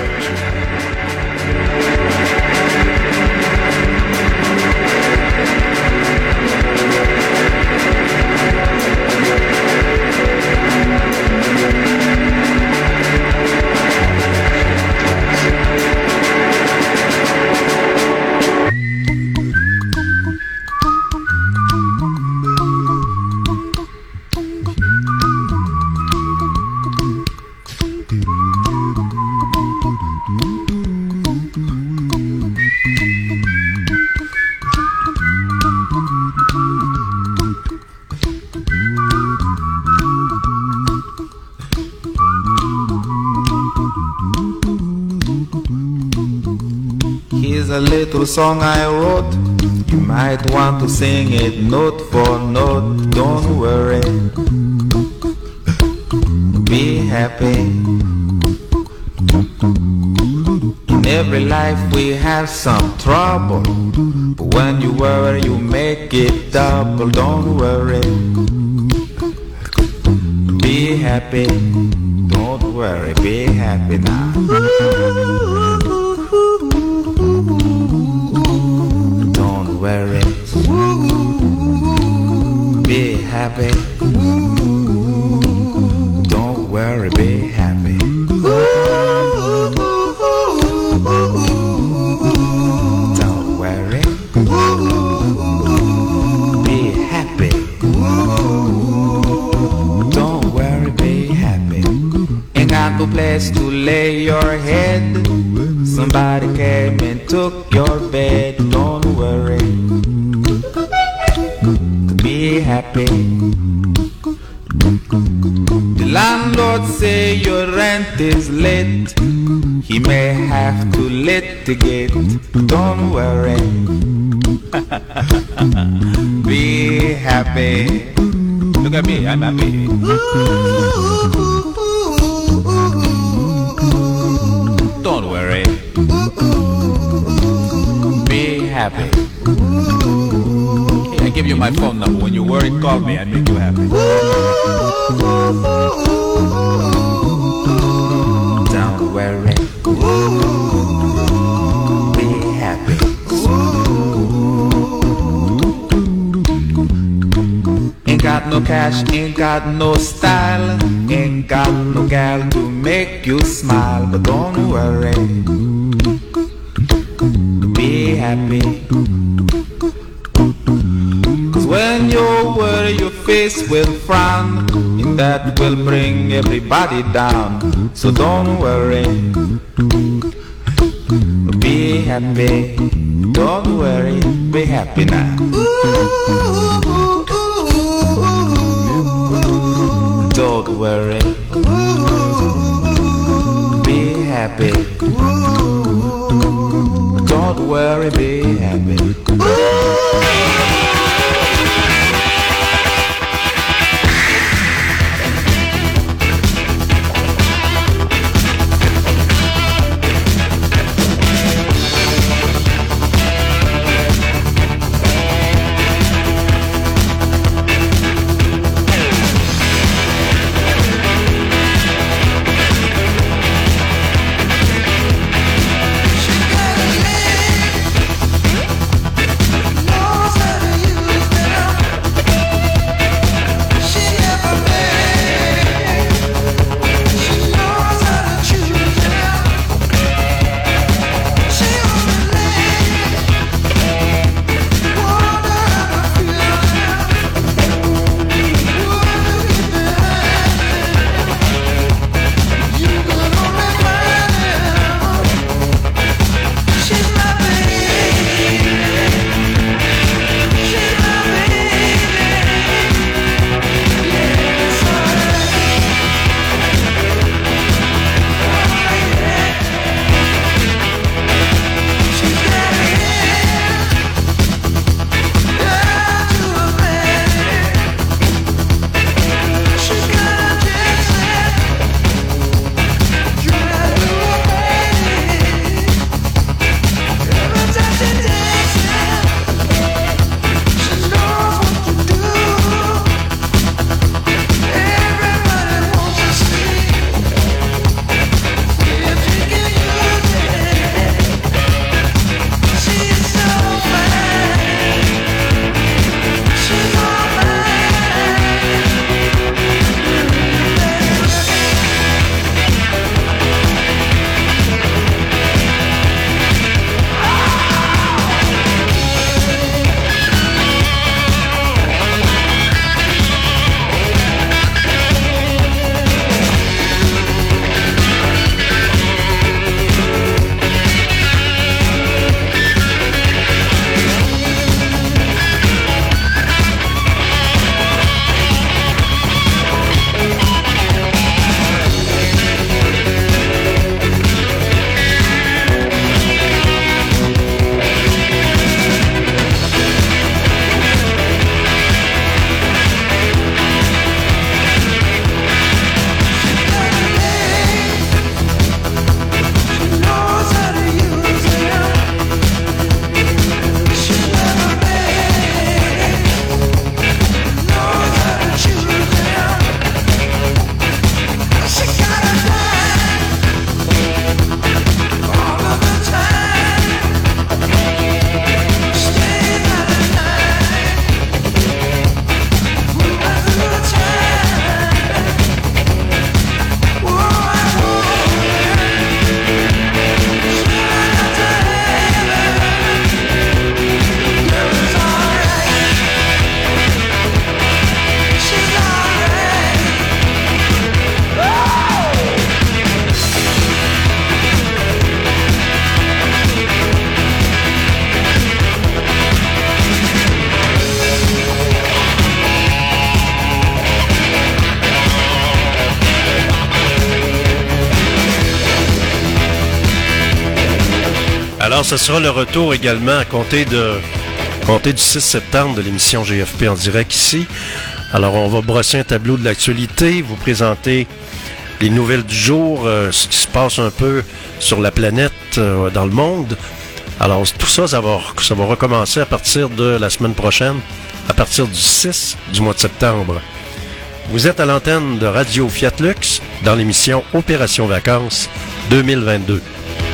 A little song I wrote, you might want to sing it note for note. Don't worry, be happy. In every life we have some trouble, but when you worry you make it double. Don't worry, be happy. Don't worry, be happy now. Worry, be happy. Don't worry, be happy. Don't worry, be happy. Don't worry, be happy. Ain't got no place to lay your head. Somebody came and took your bed. Don't worry, be happy. The landlord say your rent is late. He may have to litigate. Don't worry, be happy. Look at me, I'm happy. Don't worry, be happy. I give you my phone number. When you worry, call me. I make you happy. Don't worry, be happy. Ain't got no cash, ain't got no style, ain't got no gal to make you smile. But don't worry, be happy. When you worry, your face will frown, and that will bring everybody down. So don't worry, be happy. Don't worry, be happy now. Don't worry, be happy. Don't worry, be happy. Knows Alors, ce sera le retour également à compter du 6 septembre de l'émission GFP en direct ici. Alors, on va brosser un tableau de l'actualité, vous présenter les nouvelles du jour, ce qui se passe un peu sur la planète, dans le monde. Alors, tout ça, ça va recommencer à partir de la semaine prochaine, à partir du 6 du mois de septembre. Vous êtes à l'antenne de Radio Fiat Lux dans l'émission Opération Vacances 2022.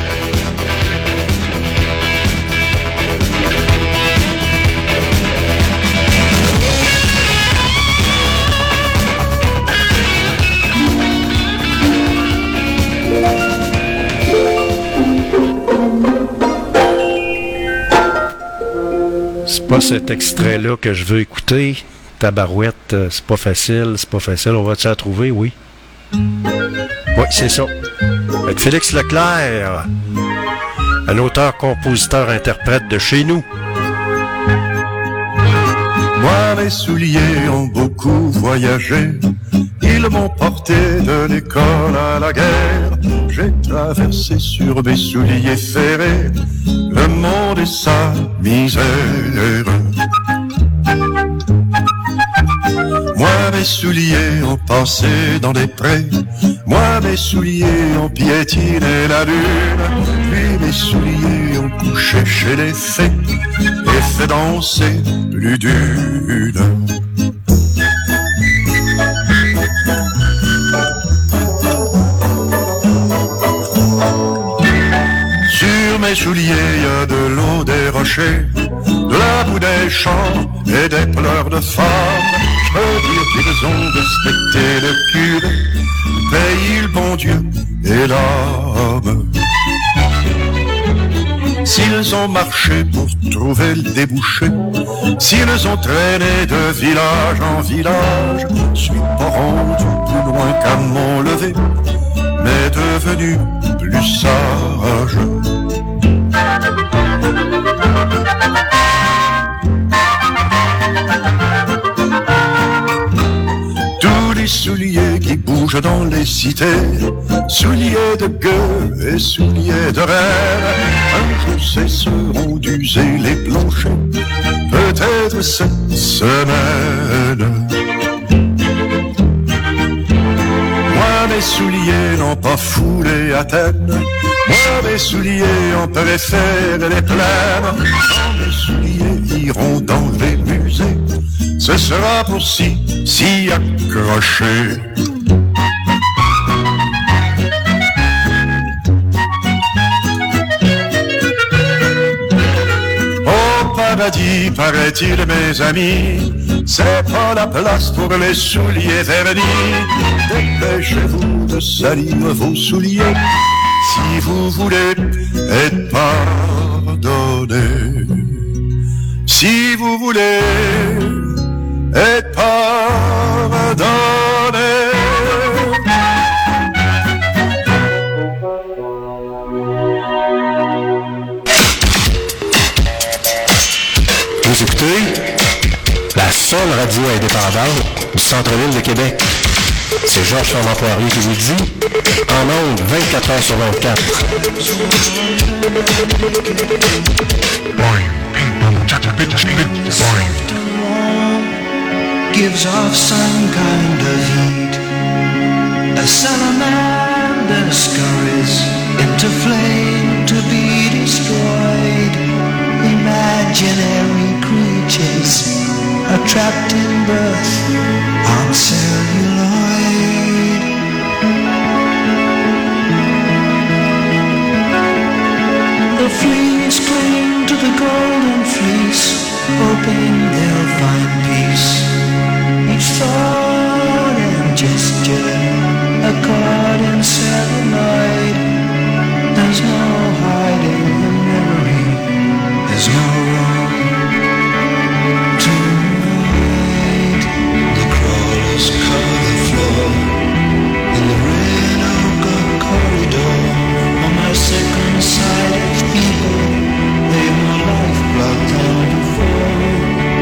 C'est pas cet extrait-là que je veux écouter. Tabarouette, c'est pas facile. On va-tu la trouver, oui? Oui, c'est ça. Avec Félix Leclerc, un auteur-compositeur-interprète de chez nous. Moi, mes souliers ont beaucoup voyagé. Ils m'ont porté de l'école à la guerre. J'ai traversé sur mes souliers ferrés le monde et sa misère. Moi, mes souliers ont passé dans des prés. Moi, mes souliers ont piétiné la lune. Puis mes souliers ont couché chez les fées et fait danser plus d'une. Sur mes souliers, y a de l'eau des rochers, de la boue des champs et des pleurs de femmes. Je peux dire qu'ils ont respecté le curé, le pays, le bon Dieu et l'homme. S'ils ont marché pour trouver le débouché, s'ils ont traîné de village en village, je suis pas rendu plus loin qu'à mon lever, mais devenu plus sage. Tous les souliers qui bougent dans les cités, souliers de gueux et souliers de rêve, un jour cesseront d'user les planchers, peut-être cette semaine. Moi, mes souliers n'ont pas foulé Athènes. Moi, mes souliers ont préféré les plaines. Quand mes souliers iront dans les musées, ce sera pour s'y accrocher. Au paradis, paraît-il, mes amis, c'est pas la place pour les souliers vernis. Dépêchez-vous de salir vos souliers si vous voulez être pardonné. Si vous voulez être pardonné. Vous écoutez la seule radio indépendante du centre-ville de Québec. C'est Georges Fernand Poirier qui vous le dit, en ondes 24 heures sur 24. Gives off some kind of heat. A salamander scurries into flame to be destroyed. Imaginary creatures are trapped in birth on celluloid. The fleas cling to the golden fleece, hoping they'll find peace. Each thought and gesture a caught in celluloid. There's no hiding the memory, there's no wrong tonight. The crawlers cover the floor in the red oak corridor. On my second side of people, they've more lifeblood than before.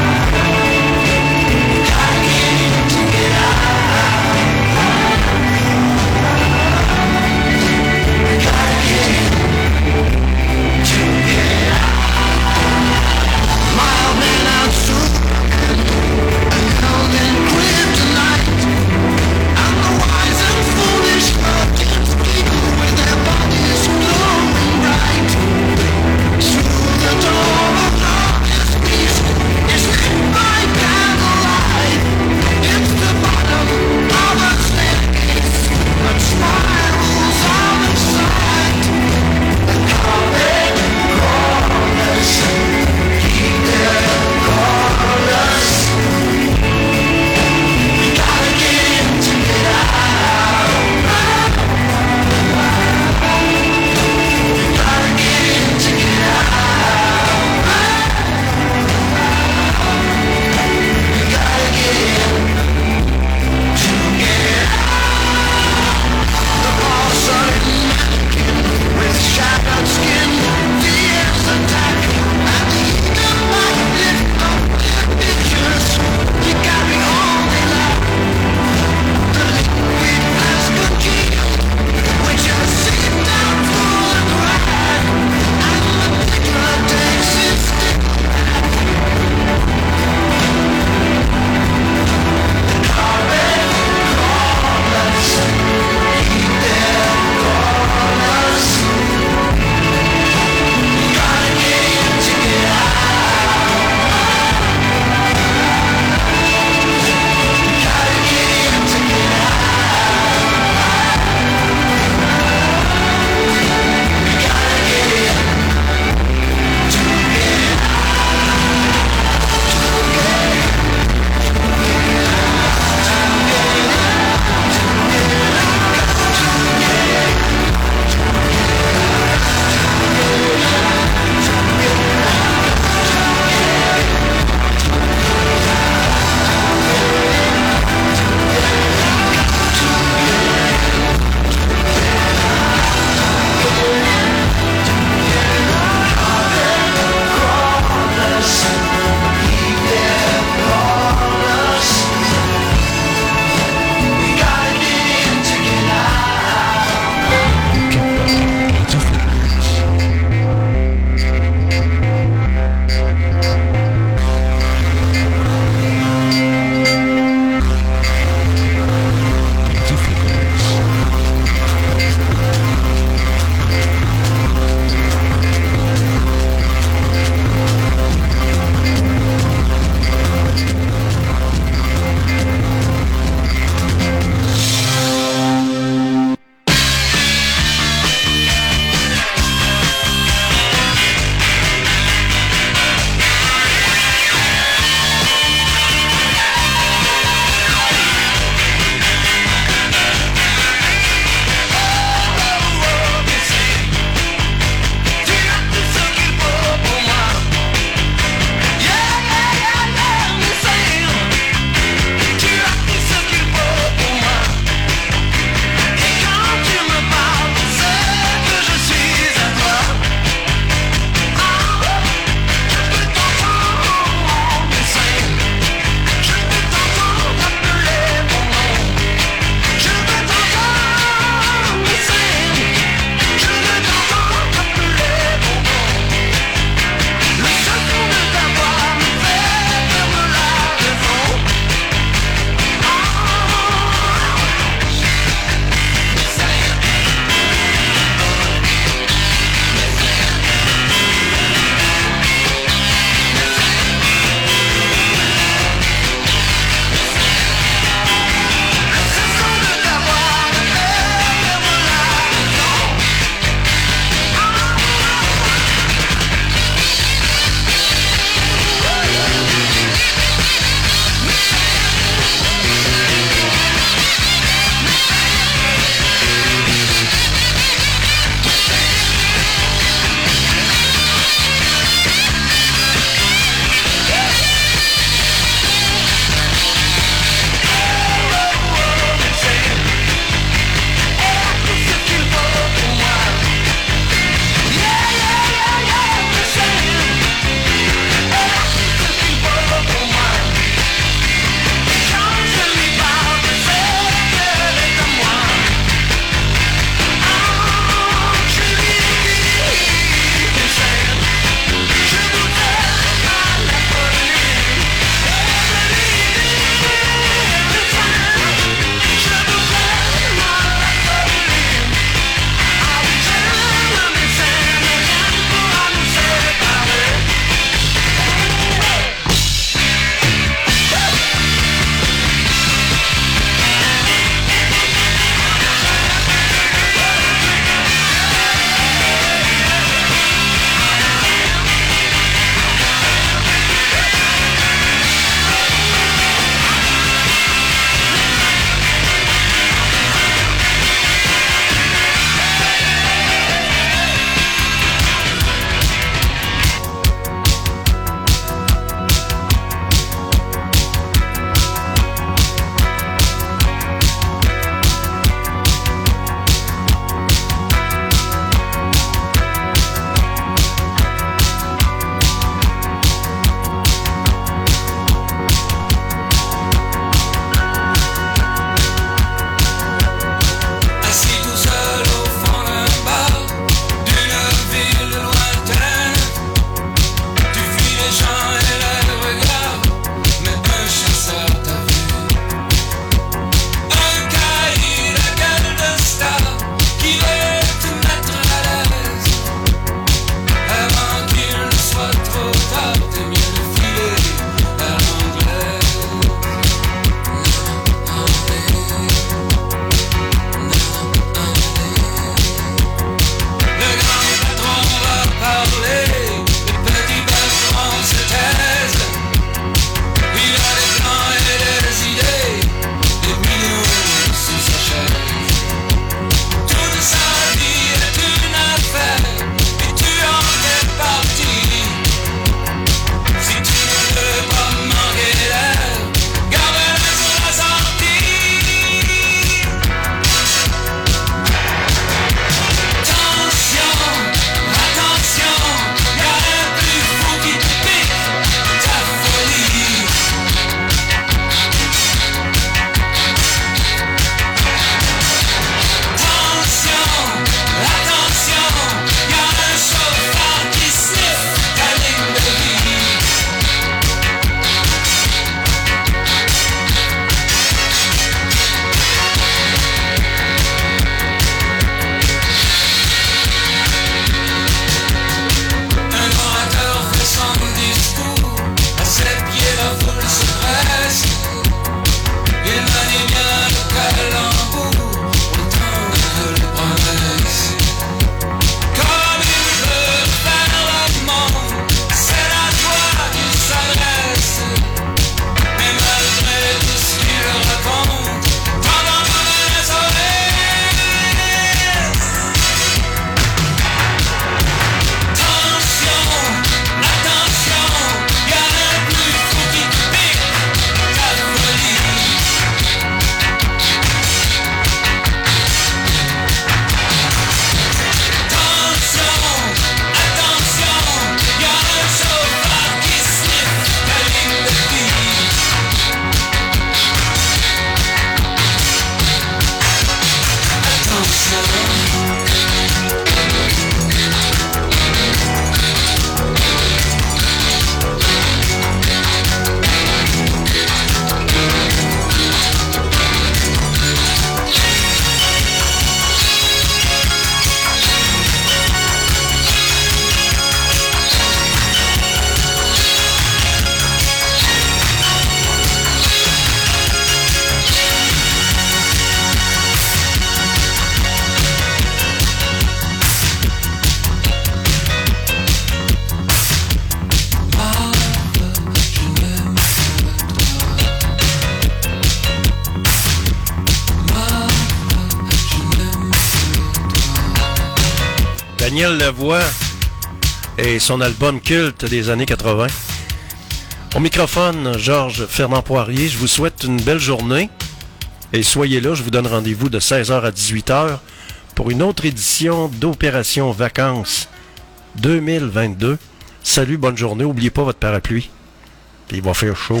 Daniel Lavoie et son album culte des années 80. Au microphone, Georges Fernand Poirier, je vous souhaite une belle journée. Et soyez là, je vous donne rendez-vous de 16h à 18h pour une autre édition d'Opération Vacances 2022. Salut, bonne journée. N'oubliez pas votre parapluie. Puis il va faire chaud.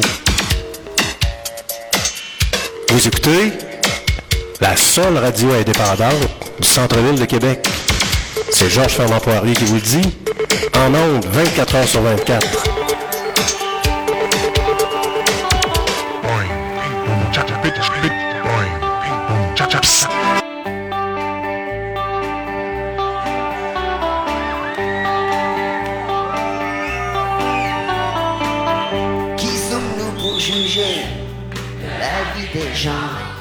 Vous écoutez la seule radio indépendante du centre-ville de Québec. C'est Georges Fernand Poirier qui vous le dit. En ondes, 24 heures sur 24. Qui sommes-nous pour juger de la vie des gens?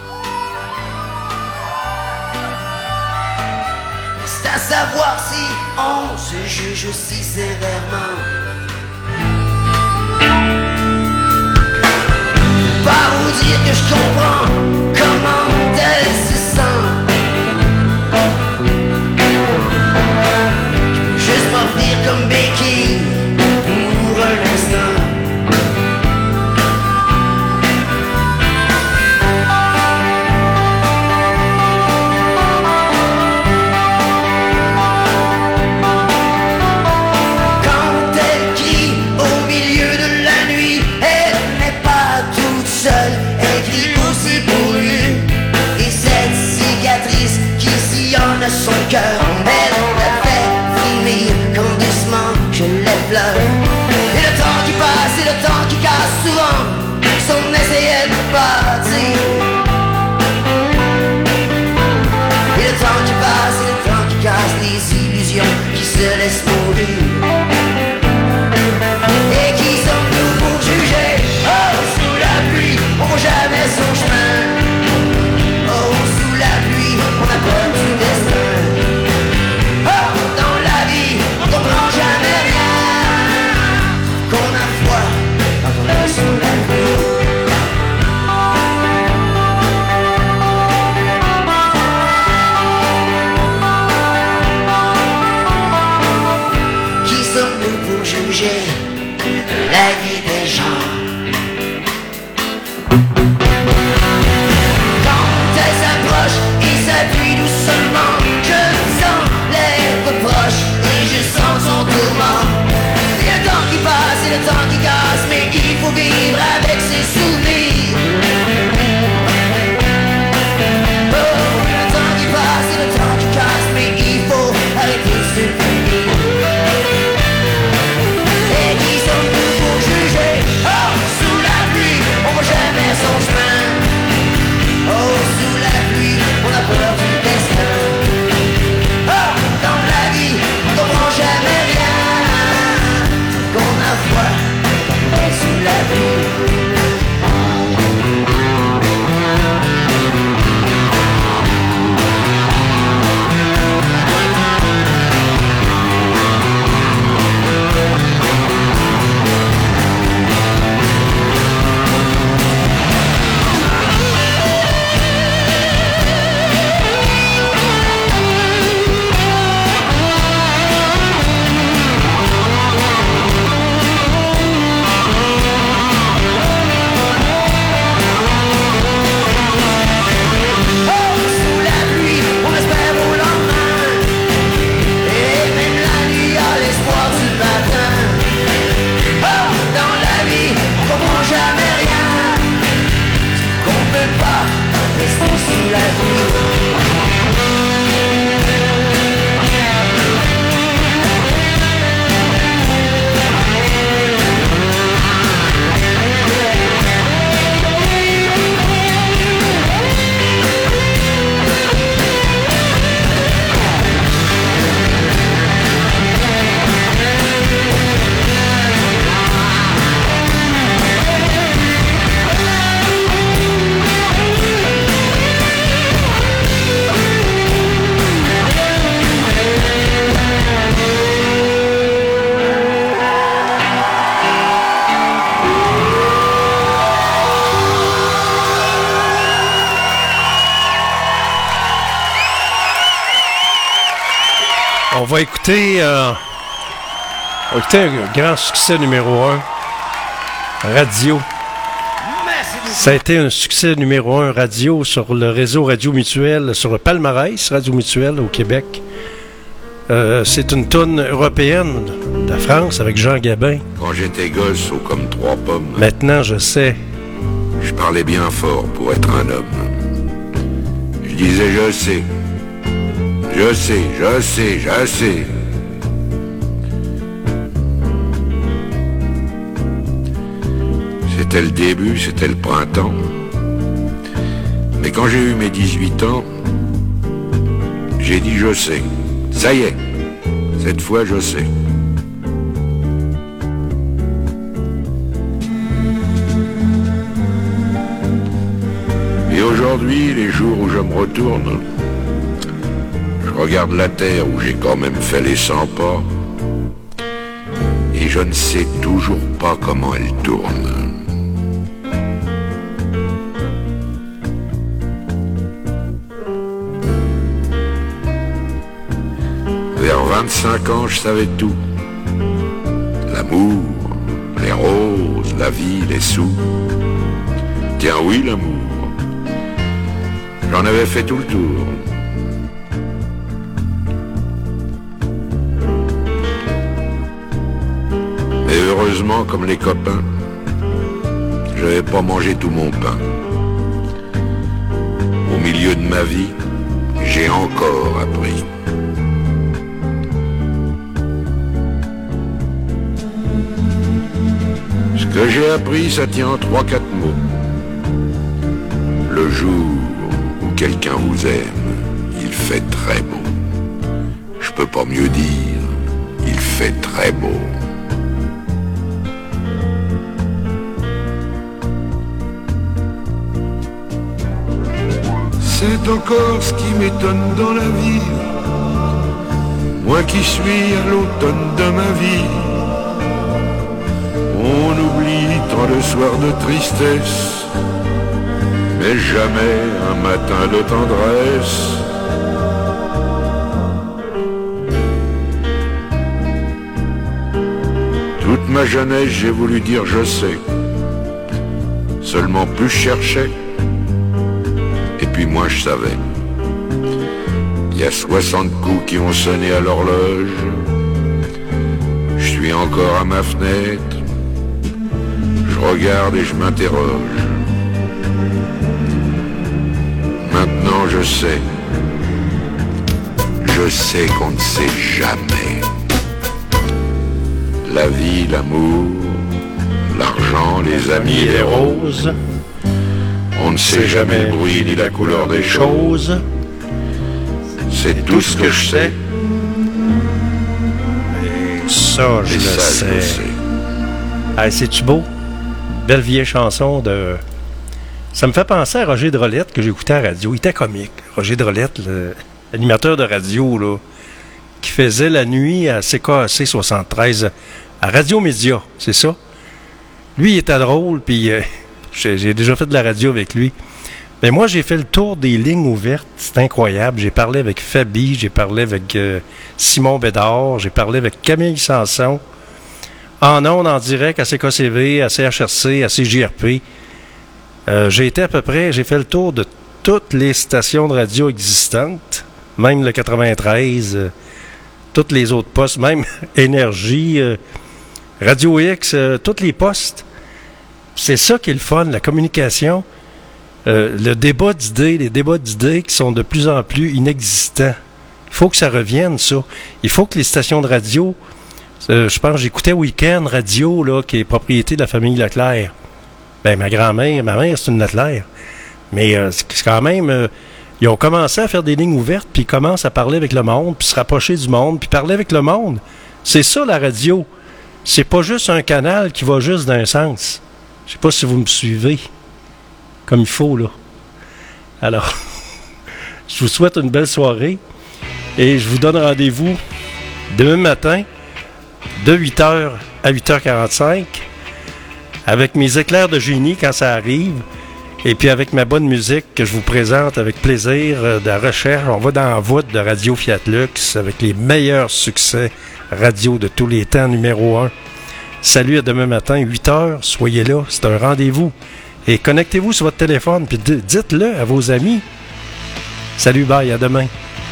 C'est à savoir si on se juge aussi sévèrement. Pas vous dire que je comprends comment elle se sent. Je peux juste m'offrir comme béquille pour un instant. Son cœur, elle l'a fait frémir quand doucement je l'effleure. Et le temps qui passe et le temps qui casse souvent son essayait de partir. Et le temps qui passe et le temps qui casse les illusions qui se laissent mourir. Et qui sommes-nous pour juger? Oh, sous la pluie, on voit jamais son chemin. Oh, sous la pluie, on n'a pas du destin. Qu'on a froid quand on est sous la pluie. va écouter un grand succès numéro 1, Radio. Ça a été un succès numéro 1 radio sur le réseau Radio Mutuel, sur le palmarès Radio Mutuel au Québec. C'est une toune européenne de la France avec Jean Gabin. Quand j'étais gosse, haut comme 3 pommes. Maintenant, je sais. Je parlais bien fort pour être un homme. Je disais je sais. Je sais, je sais, je sais. C'était le début, c'était le printemps. Mais quand j'ai eu mes 18 ans, j'ai dit je sais. Ça y est, cette fois je sais. Et aujourd'hui, les jours où je me retourne, je regarde la terre où j'ai quand même fait les 100 pas, et je ne sais toujours pas comment elle tourne. Vers 25 ans, je savais tout. L'amour, les roses, la vie, les sous. Tiens oui, l'amour. J'en avais fait tout le tour. Mais heureusement, comme les copains, je n'avais pas mangé tout mon pain. Au milieu de ma vie, j'ai encore appris. Ce que j'ai appris, ça tient en 3-4 mots. Le jour où quelqu'un vous aime, il fait très beau. Je peux pas mieux dire, il fait très beau. C'est encore ce qui m'étonne dans la vie. Moi qui suis à l'automne de ma vie. On oublie tant de soirs de tristesse, mais jamais un matin de tendresse. Toute ma jeunesse, j'ai voulu dire je sais. Seulement plus je cherchais, et puis moi je savais. Il y a 60 coups qui ont sonné à l'horloge. Je suis encore à ma fenêtre. Je regarde et je m'interroge. Maintenant je sais. Je sais qu'on ne sait jamais. La vie, l'amour, l'argent, les amis et les roses. On ne sait jamais le bruit ni la couleur des choses. C'est tout ce que je sais. Et ça, je le sais. Ah, c'est-tu beau? Belle vieille chanson de... Ça me fait penser à Roger Drolet que j'écoutais à la radio. Il était comique. Roger Drolet, l'animateur de radio, là, qui faisait la nuit à CKAC 73, à Radio Média, c'est ça? Lui, il était drôle, puis j'ai déjà fait de la radio avec lui. Mais moi, j'ai fait le tour des lignes ouvertes. C'est incroyable. J'ai parlé avec Fabi, j'ai parlé avec Simon Bédard, j'ai parlé avec Camille Sanson. En ondes, en direct, à CKCV, à CHRC, à CJRP. J'ai fait le tour de toutes les stations de radio existantes, même le 93, toutes les autres postes, même Énergie, Radio X, tous les postes. C'est ça qui est le fun, la communication, le débat d'idées, les débats d'idées qui sont de plus en plus inexistants. Il faut que ça revienne, ça. Il faut que les stations de radio... je pense que j'écoutais Week-end Radio, là, qui est propriété de la famille Leclerc. Ben, ma mère, c'est une Leclerc. Mais c'est quand même... ils ont commencé à faire des lignes ouvertes, puis ils commencent à parler avec le monde, puis se rapprocher du monde, puis parler avec le monde. C'est ça, la radio. C'est pas juste un canal qui va juste d'un sens. Je sais pas si vous me suivez comme il faut, là. Alors, je vous souhaite une belle soirée, et je vous donne rendez-vous demain matin, de 8h à 8h45, avec mes éclairs de génie quand ça arrive. Et puis avec ma bonne musique que je vous présente avec plaisir de la recherche, on va dans la voûte de Radio Fiat Lux avec les meilleurs succès radio de tous les temps, numéro 1. Salut, à demain matin, 8h, soyez là, c'est un rendez-vous. Et connectez-vous sur votre téléphone, puis dites-le à vos amis. Salut, bye, à demain.